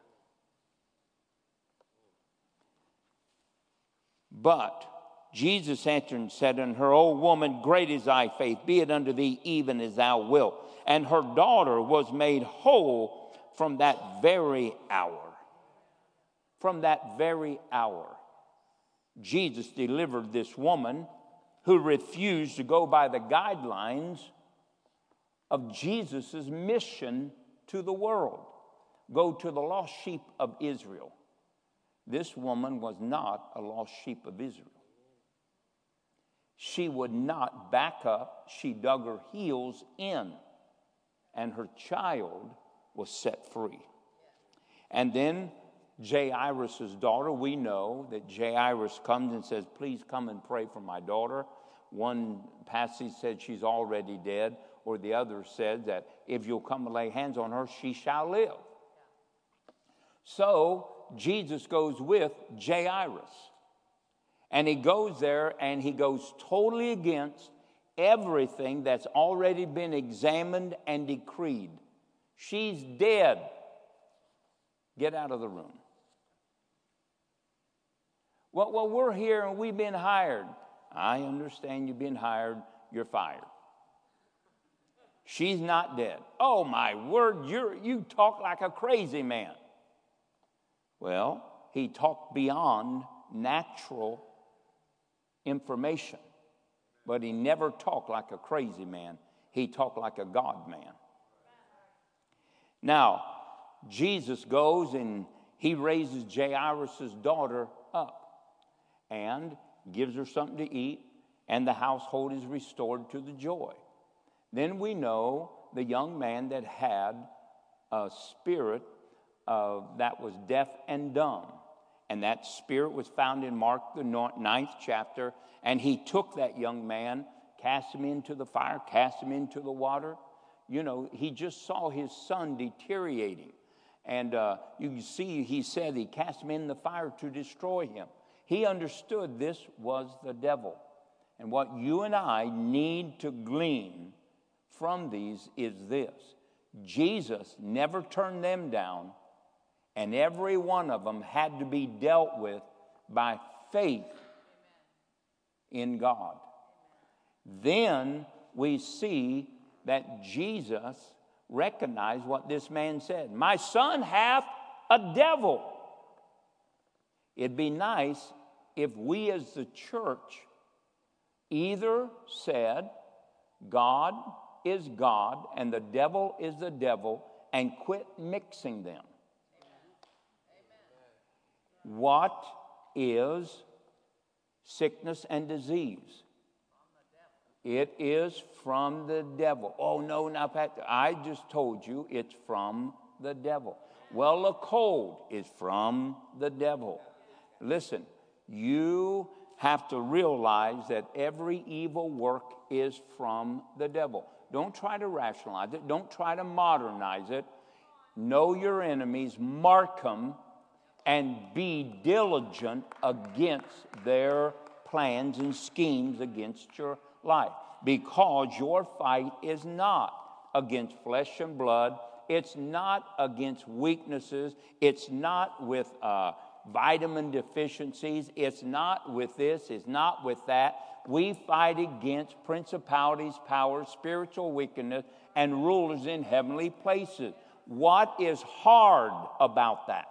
But Jesus answered and said unto her, O woman, great is thy faith, be it unto thee even as thou wilt. And her daughter was made whole from that very hour. From that very hour. Jesus delivered this woman who refused to go by the guidelines of Jesus' mission to the world. Go to the lost sheep of Israel. This woman was not a lost sheep of Israel. She would not back up. She dug her heels in, and her child was set free. And then Jairus' daughter, we know that Jairus comes and says, please come and pray for my daughter. One passage said she's already dead, or the other said that if you'll come and lay hands on her, she shall live. So Jesus goes with Jairus. And he goes there and he goes totally against everything that's already been examined and decreed. She's dead. Get out of the room. Well, well, we're here and we've been hired. I understand you've been hired. You're fired. She's not dead. Oh, my word, you're, you talk like a crazy man. Well, he talked beyond natural information, but he never talked like a crazy man. He talked like a God man. Now, Jesus goes and he raises Jairus' daughter up and gives her something to eat, and the household is restored to the joy. Then we know the young man that had a spirit uh, that was deaf and dumb. And that spirit was found in Mark, the ninth chapter. And he took that young man, cast him into the fire, cast him into the water. You know, he just saw his son deteriorating. And uh, you can see he said he cast him in the fire to destroy him. He understood this was the devil. And what you and I need to glean from these is this. Jesus never turned them down. And every one of them had to be dealt with by faith in God. Then we see that Jesus recognized what this man said. My son hath a devil. It'd be nice if we as the church either said God is God and the devil is the devil and quit mixing them. What is sickness and disease? It is from the devil. Oh, no, now, Pat, I just told you it's from the devil. Well, a cold is from the devil. Listen, you have to realize that every evil work is from the devil. Don't try to rationalize it. Don't try to modernize it. Know your enemies, mark them, and be diligent against their plans and schemes against your life. Because your fight is not against flesh and blood. It's not against weaknesses. It's not with uh, vitamin deficiencies. It's not with this. It's not with that. We fight against principalities, powers, spiritual wickedness, and rulers in heavenly places. What is hard about that?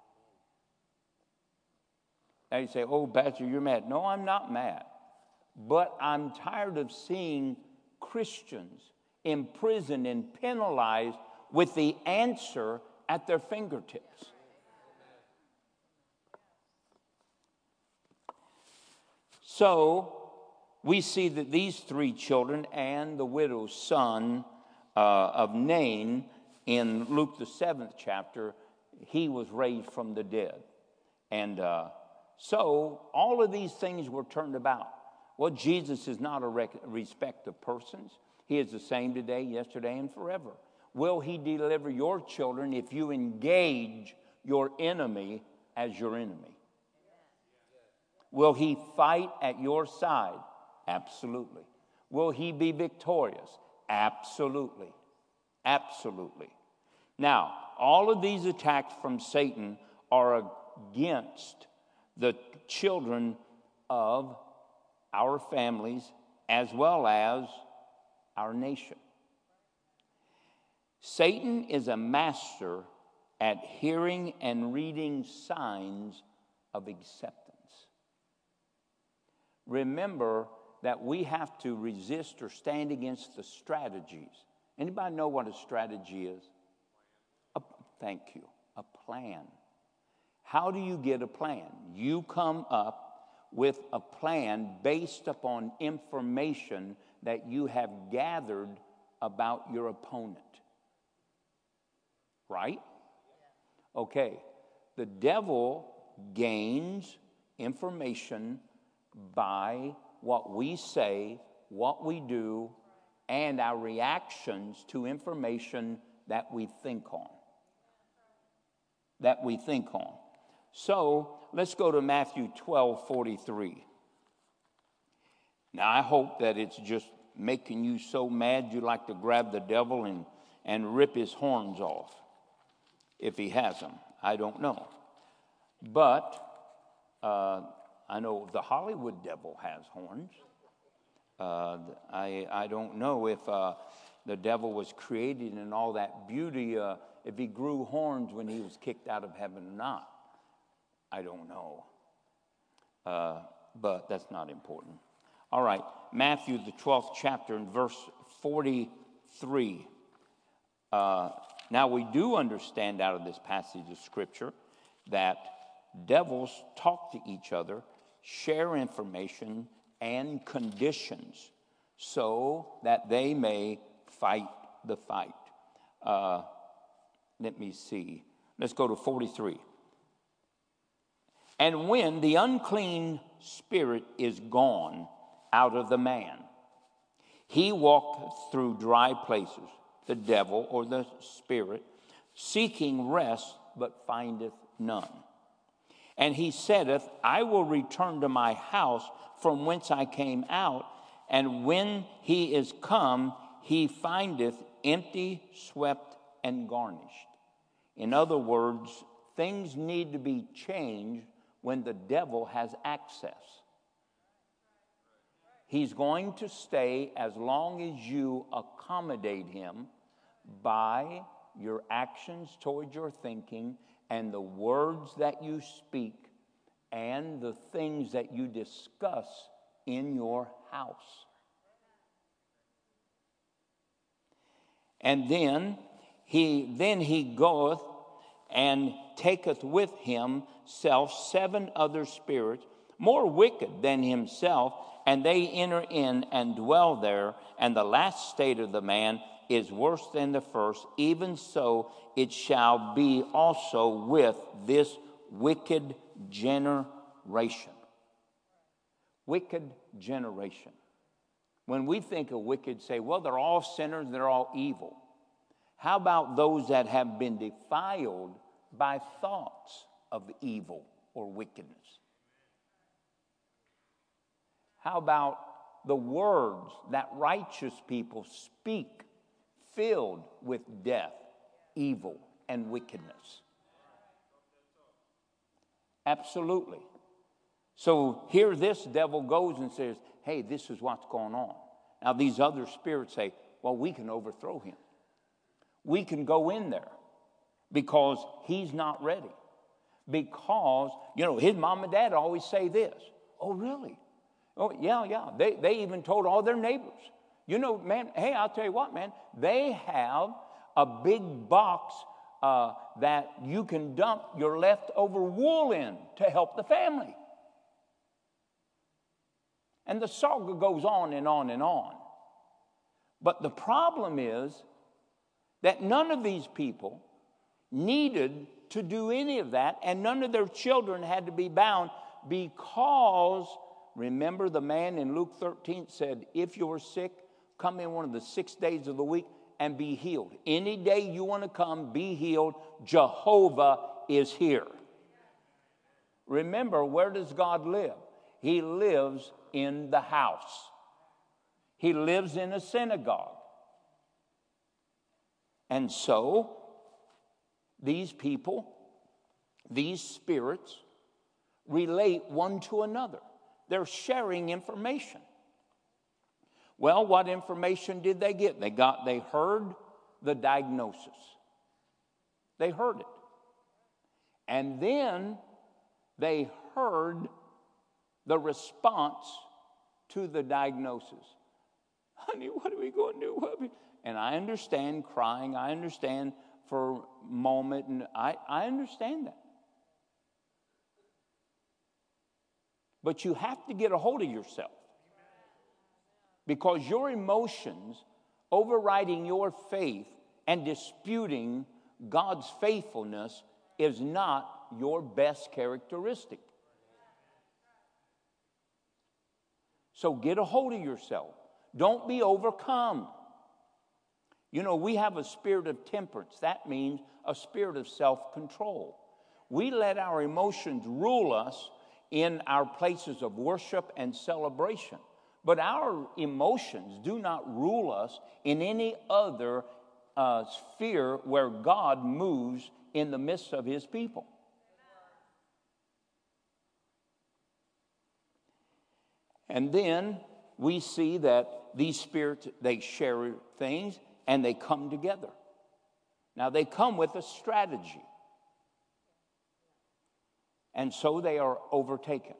Now you say, oh, Pastor, you're mad. No, I'm not mad. But I'm tired of seeing Christians imprisoned and penalized with the answer at their fingertips. So we see that these three children and the widow's son uh, of Nain in Luke the seventh chapter, he was raised from the dead. And uh, so all of these things were turned about. Well, Jesus is not a rec- respect of persons. He is the same today, yesterday, and forever. Will he deliver your children if you engage your enemy as your enemy? Will he fight at your side? Absolutely. Will he be victorious? Absolutely. Absolutely. Now, all of these attacks from Satan are against the children of our families as well as our nation. Satan is a master at hearing and reading signs of acceptance. Remember that we have to resist or stand against the strategies. Anybody know what a strategy is? A, thank you. A plan. How do you get a plan? You come up with a plan based upon information that you have gathered about your opponent. Right? Okay. The devil gains information by what we say, what we do, and our reactions to information that we think on. That we think on. So let's go to Matthew twelve forty-three. Now I hope that it's just making you so mad you like to grab the devil and, and rip his horns off. If he has them, I don't know. But uh, I know the Hollywood devil has horns. Uh, I I don't know if uh, the devil was created in all that beauty, uh, if he grew horns when he was kicked out of heaven or not. I don't know. Uh, but that's not important. All right, Matthew, the twelfth chapter, and verse forty-three. Uh, now, we do understand out of this passage of Scripture that devils talk to each other, share information and conditions so that they may fight the fight. Uh, let me see. Let's go to forty-three. And when the unclean spirit is gone out of the man, he walketh through dry places, the devil or the spirit, seeking rest, but findeth none. And he saith, I will return to my house from whence I came out. And when he is come, he findeth empty, swept, and garnished. In other words, things need to be changed when the devil has access. He's going to stay as long as you accommodate him by your actions toward your thinking and the words that you speak and the things that you discuss in your house. And then he then he goeth and taketh with himself seven other spirits, more wicked than himself, and they enter in and dwell there. And the last state of the man is worse than the first. Even so it shall be also with this wicked generation. Wicked generation. When we think of wicked, say, well, they're all sinners, they're all evil. How about those that have been defiled by thoughts of evil or wickedness? How about the words that righteous people speak filled with death, evil, and wickedness? Absolutely. So here this devil goes and says, hey, this is what's going on. Now these other spirits say, well, we can overthrow him. We can go in there because he's not ready. Because, you know, his mom and dad always say this. Oh, really? Oh, yeah, yeah. They, they even told all their neighbors. You know, man, hey, I'll tell you what, man. They have a big box uh, that you can dump your leftover wool in to help the family. And the saga goes on and on and on. But the problem is that none of these people needed to do any of that, and none of their children had to be bound because, remember, the man in Luke thirteen said, if you're sick, come in one of the six days of the week and be healed. Any day you want to come, be healed. Jehovah is here. Remember, where does God live? He lives in the house. He lives in a synagogue. And so, these people, these spirits, relate one to another. They're sharing information. Well, what information did they get? They got, they heard the diagnosis. They heard it. And then they heard the response to the diagnosis. Honey, what are we going to do? What are we... And I understand crying. I understand for a moment. And I, I understand that. But you have to get a hold of yourself. Because your emotions overriding your faith and disputing God's faithfulness is not your best characteristic. So get a hold of yourself. Don't be overcome. You know, we have a spirit of temperance. That means a spirit of self-control. We let our emotions rule us in our places of worship and celebration. But our emotions do not rule us in any other uh, sphere where God moves in the midst of his people. And then we see that these spirits, they share things and they come together. Now they come with a strategy. And so they are overtaken.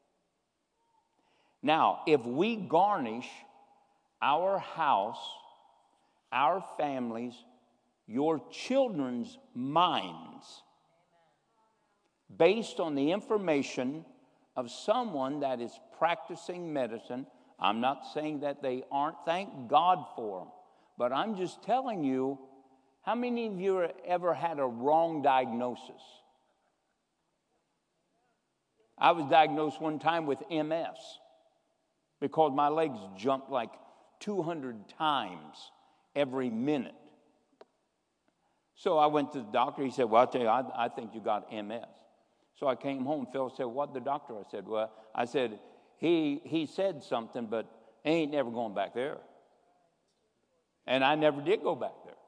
Now, if we garnish our house, our families, your children's minds, based on the information of someone that is practicing medicine, I'm not saying that they aren't, thank God for them, but I'm just telling you, how many of you ever had a wrong diagnosis? I was diagnosed one time with M S because my legs jumped like two hundred times every minute. So I went to the doctor. He said, well, I'll tell you, I, I think you got M S. So I came home. Phil said, what the doctor? I said, well, I said, he, he said something, but he ain't never going back there. And I never did go back there.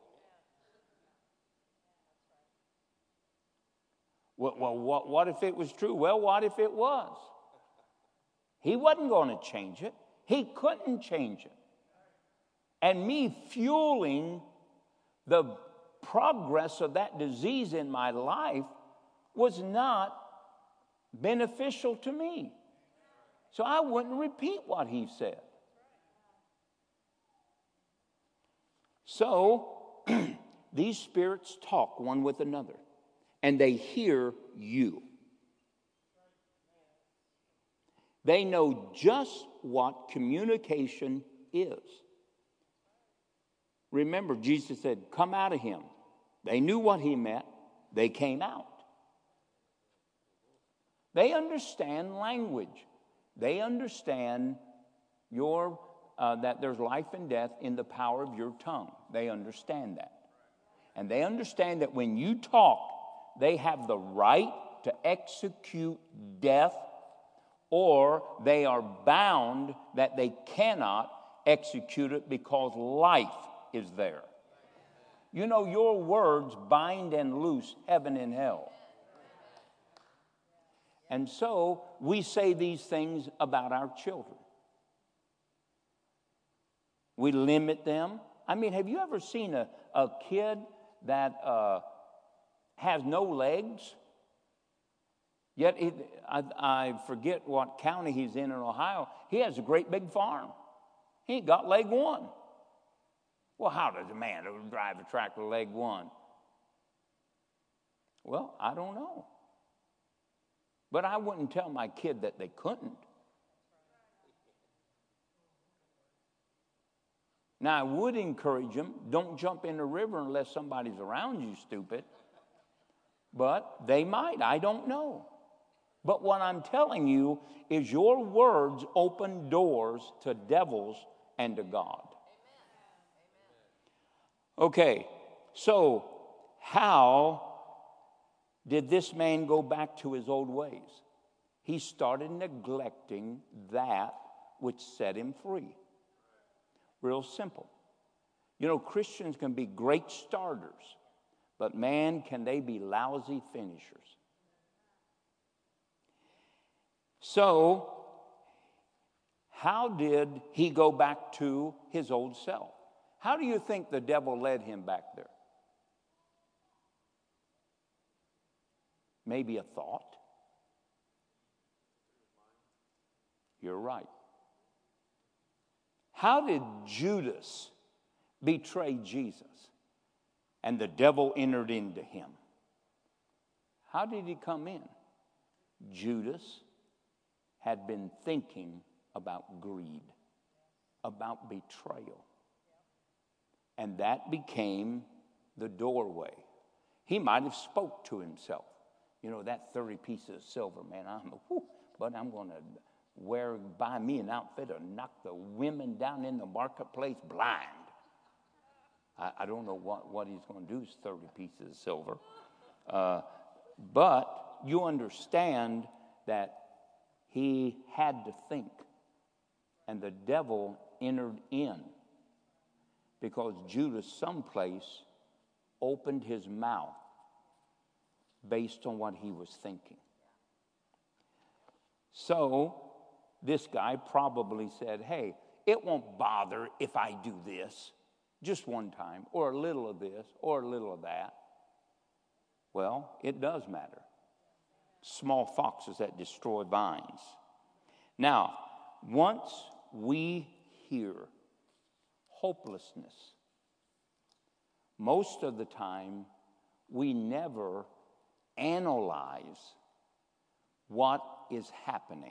Well, well what, what if it was true? Well, what if it was? He wasn't going to change it. He couldn't change it. And me fueling the progress of that disease in my life was not beneficial to me. So I wouldn't repeat what he said. So these spirits talk one with another, and they hear you. They know just what communication is. Remember, Jesus said, come out of him. They knew what he meant. They came out. They understand language. They understand your uh, that there's life and death in the power of your tongue. They understand that. And they understand that when you talk, they have the right to execute death, or they are bound that they cannot execute it because life is there. You know, your words bind and loose heaven and hell. And so we say these things about our children. We limit them. I mean, have you ever seen a, a kid that uh, has no legs? Yet, it, I, I forget what county he's in in Ohio. He has a great big farm. He ain't got leg one. Well, how does a man drive a tractor leg one? Well, I don't know. But I wouldn't tell my kid that they couldn't. Now, I would encourage them, don't jump in the river unless somebody's around you, stupid. But they might, I don't know. But what I'm telling you is your words open doors to devils and to God. Okay, so how did this man go back to his old ways? He started neglecting that which set him free. Real simple. You know, Christians can be great starters, but man, can they be lousy finishers. So, how did he go back to his old self? How do you think the devil led him back there? Maybe a thought. You're right. How did Judas betray Jesus and the devil entered into him? How did he come in? Judas had been thinking about greed, about betrayal. And that became the doorway. He might have spoke to himself. You know, that thirty pieces of silver, man, I'm, whew, but I'm going to wear, buy me an outfit and knock the women down in the marketplace blind. I, I don't know what, what he's going to do with thirty pieces of silver. Uh, but you understand that he had to think. And the devil entered in because Judas someplace opened his mouth based on what he was thinking. So this guy probably said, hey, it won't bother if I do this just one time, or a little of this, or a little of that. Well, it does matter. Small foxes that destroy vines. Now, once we hear hopelessness, most of the time we never analyze what is happening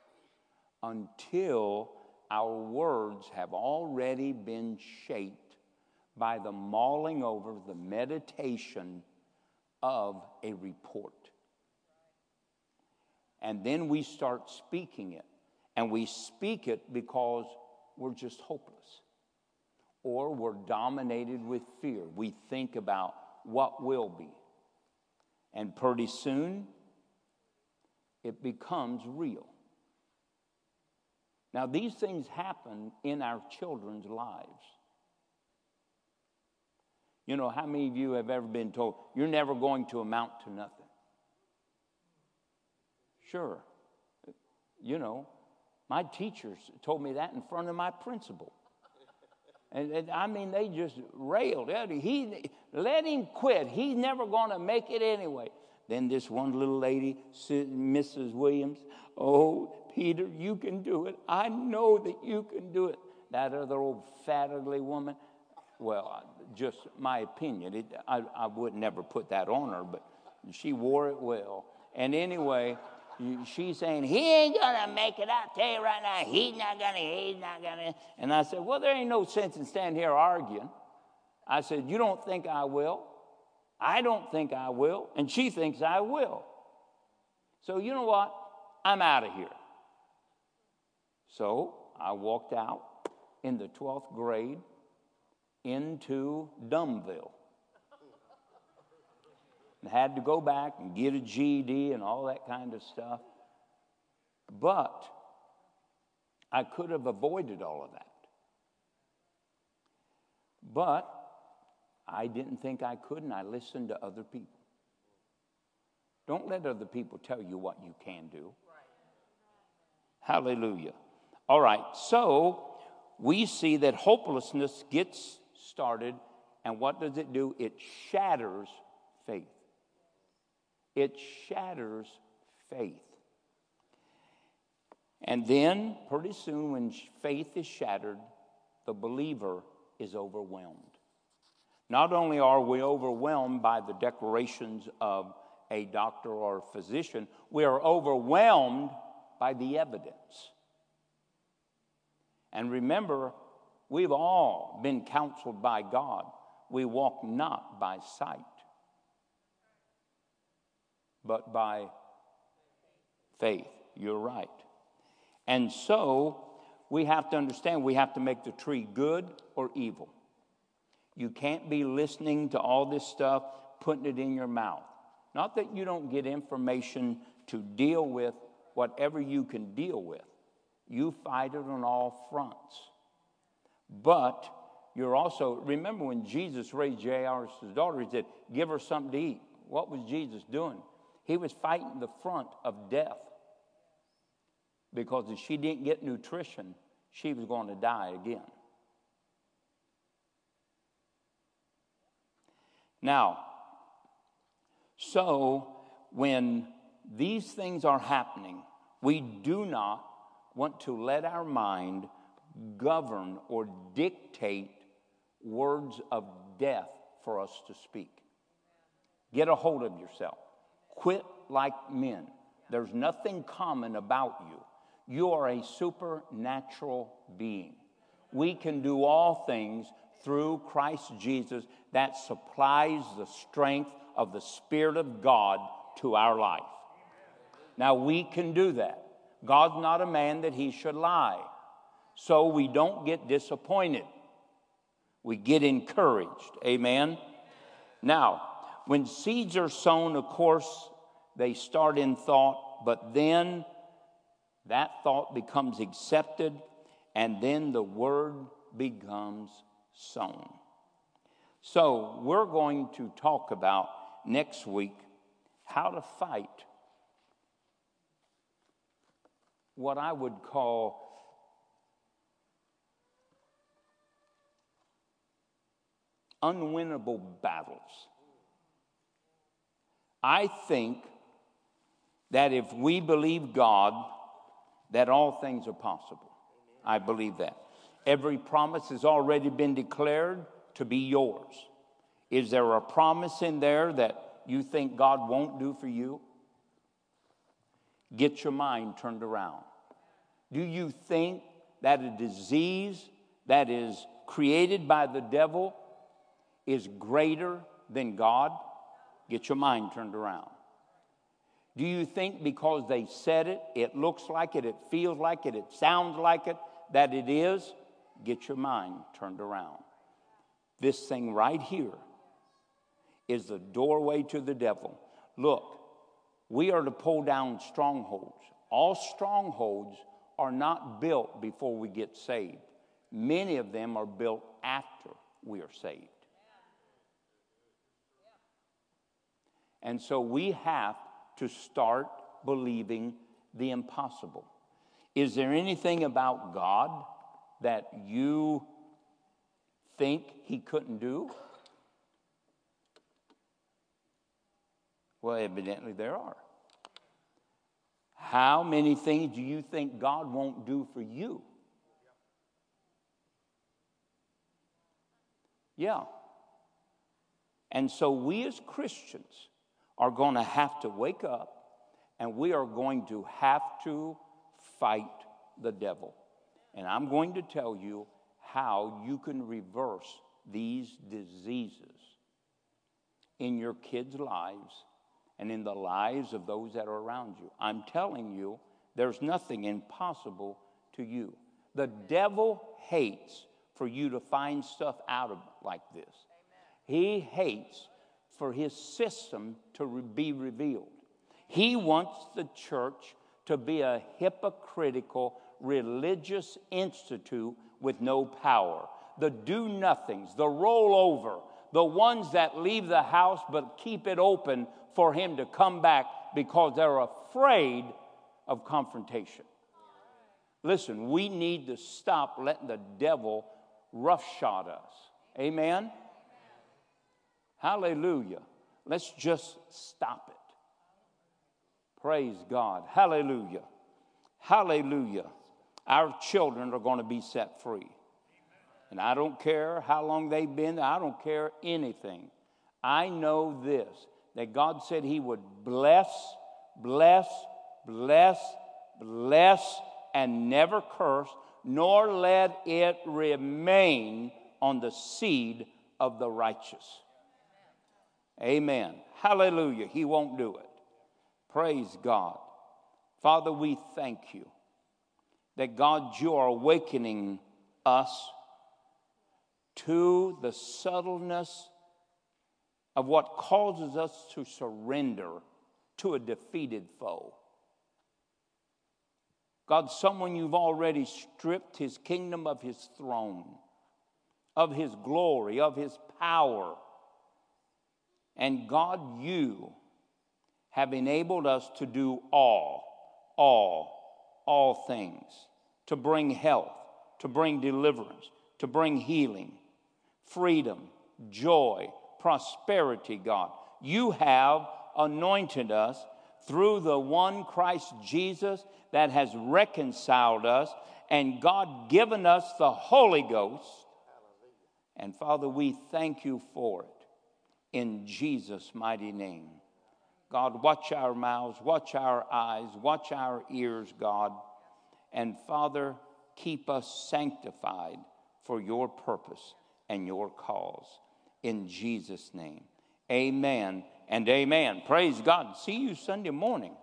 until our words have already been shaped by the mulling over, the meditation of a report. And then we start speaking it. And we speak it because we're just hopeless. Or we're dominated with fear. We think about what will be. And pretty soon, it becomes real. Now, these things happen in our children's lives. You know, how many of you have ever been told, you're never going to amount to nothing? Sure. You know, my teachers told me that in front of my principal. And, and I mean, they just railed at him. He, let him quit. He's never going to make it anyway. Then this one little lady, Missus Williams, oh, Peter, you can do it. I know that you can do it. That other old fat, ugly woman, well, just my opinion. It, I, I would never put that on her, but she wore it well. And anyway, she's saying, he ain't going to make it. I'll tell you right now, he's not going to, he's not going to. And I said, well, there ain't no sense in standing here arguing. I said, you don't think I will? I don't think I will. And she thinks I will. So you know what? I'm out of here. So I walked out in the twelfth grade into Dumbville. And had to go back and get a G E D and all that kind of stuff. But I could have avoided all of that. But I didn't think I could, and I listened to other people. Don't let other people tell you what you can do. Hallelujah. All right, so we see that hopelessness gets started, and what does it do? It shatters faith. It shatters faith. And then, pretty soon, when faith is shattered, the believer is overwhelmed. Not only are we overwhelmed by the declarations of a doctor or a physician, we are overwhelmed by the evidence. And remember, We've all been counseled by God. We walk not by sight, but by faith. You're right. And so we have to understand we have to make the tree good or evil. You can't be listening to all this stuff, putting it in your mouth. Not that you don't get information to deal with whatever you can deal with. You fight it on all fronts. But you're also, remember when Jesus raised Jairus' daughter, he said, give her something to eat. What was Jesus doing? He was fighting the front of death. Because if she didn't get nutrition, she was going to die again. Now, so when these things are happening, we do not want to let our mind govern or dictate words of death for us to speak. Get a hold of yourself. Quit like men. There's nothing common about you. You are a supernatural being. We can do all things through Christ Jesus that supplies the strength of the Spirit of God to our life. Now, we can do that. God's not a man that he should lie. So we don't get disappointed. We get encouraged. Amen? Now, when seeds are sown, of course, they start in thought, but then that thought becomes accepted, and then the word becomes sown. So we're going to talk about next week how to fight what I would call unwinnable battles. I think that if we believe God, that all things are possible. I believe that. Every promise has already been declared to be yours. Is there a promise in there that you think God won't do for you? Get your mind turned around. Do you think that a disease that is created by the devil is greater than God? Get your mind turned around. Do you think because they said it, it looks like it, it feels like it, it sounds like it, that it is? Get your mind turned around. This thing right here is the doorway to the devil. Look, we are to pull down strongholds. All strongholds are not built before we get saved. Many of them are built after we are saved. And so we have to start believing the impossible. Is there anything about God that you think he couldn't do? Well, evidently there are. How many things do you think God won't do for you? Yeah. And so we as Christians are going to have to wake up, and we are going to have to fight the devil. And I'm going to tell you how you can reverse these diseases in your kids' lives and in the lives of those that are around you. I'm telling you, there's nothing impossible to you. The devil hates for you to find stuff out of like this. He hates for his system to re- be revealed. He wants the church to be a hypocritical religious institute with no power. The do-nothings, the rollover, the ones that leave the house but keep it open for him to come back because they're afraid of confrontation. Listen, we need to stop letting the devil roughshod us. Amen? Hallelujah. Let's just stop it. Praise God. Hallelujah. Hallelujah. Our children are going to be set free. And I don't care how long they've been there. I don't care anything. I know this, that God said he would bless, bless, bless, bless, and never curse nor let it remain on the seed of the righteous. Amen. Hallelujah. He won't do it. Praise God. Father, we thank you that, God, you are awakening us to the subtleness of what causes us to surrender to a defeated foe. God, someone you've already stripped his kingdom of his throne, of his glory, of his power. And God, you have enabled us to do all, all, all things, to bring health, to bring deliverance, to bring healing, freedom, joy, prosperity, God. You have anointed us through the one Christ Jesus that has reconciled us, and God given us the Holy Ghost. And Father, we thank you for it in Jesus' mighty name. God, watch our mouths, watch our eyes, watch our ears, God. And Father, keep us sanctified for your purpose and your cause. In Jesus' name, amen and amen. Praise God. See you Sunday morning.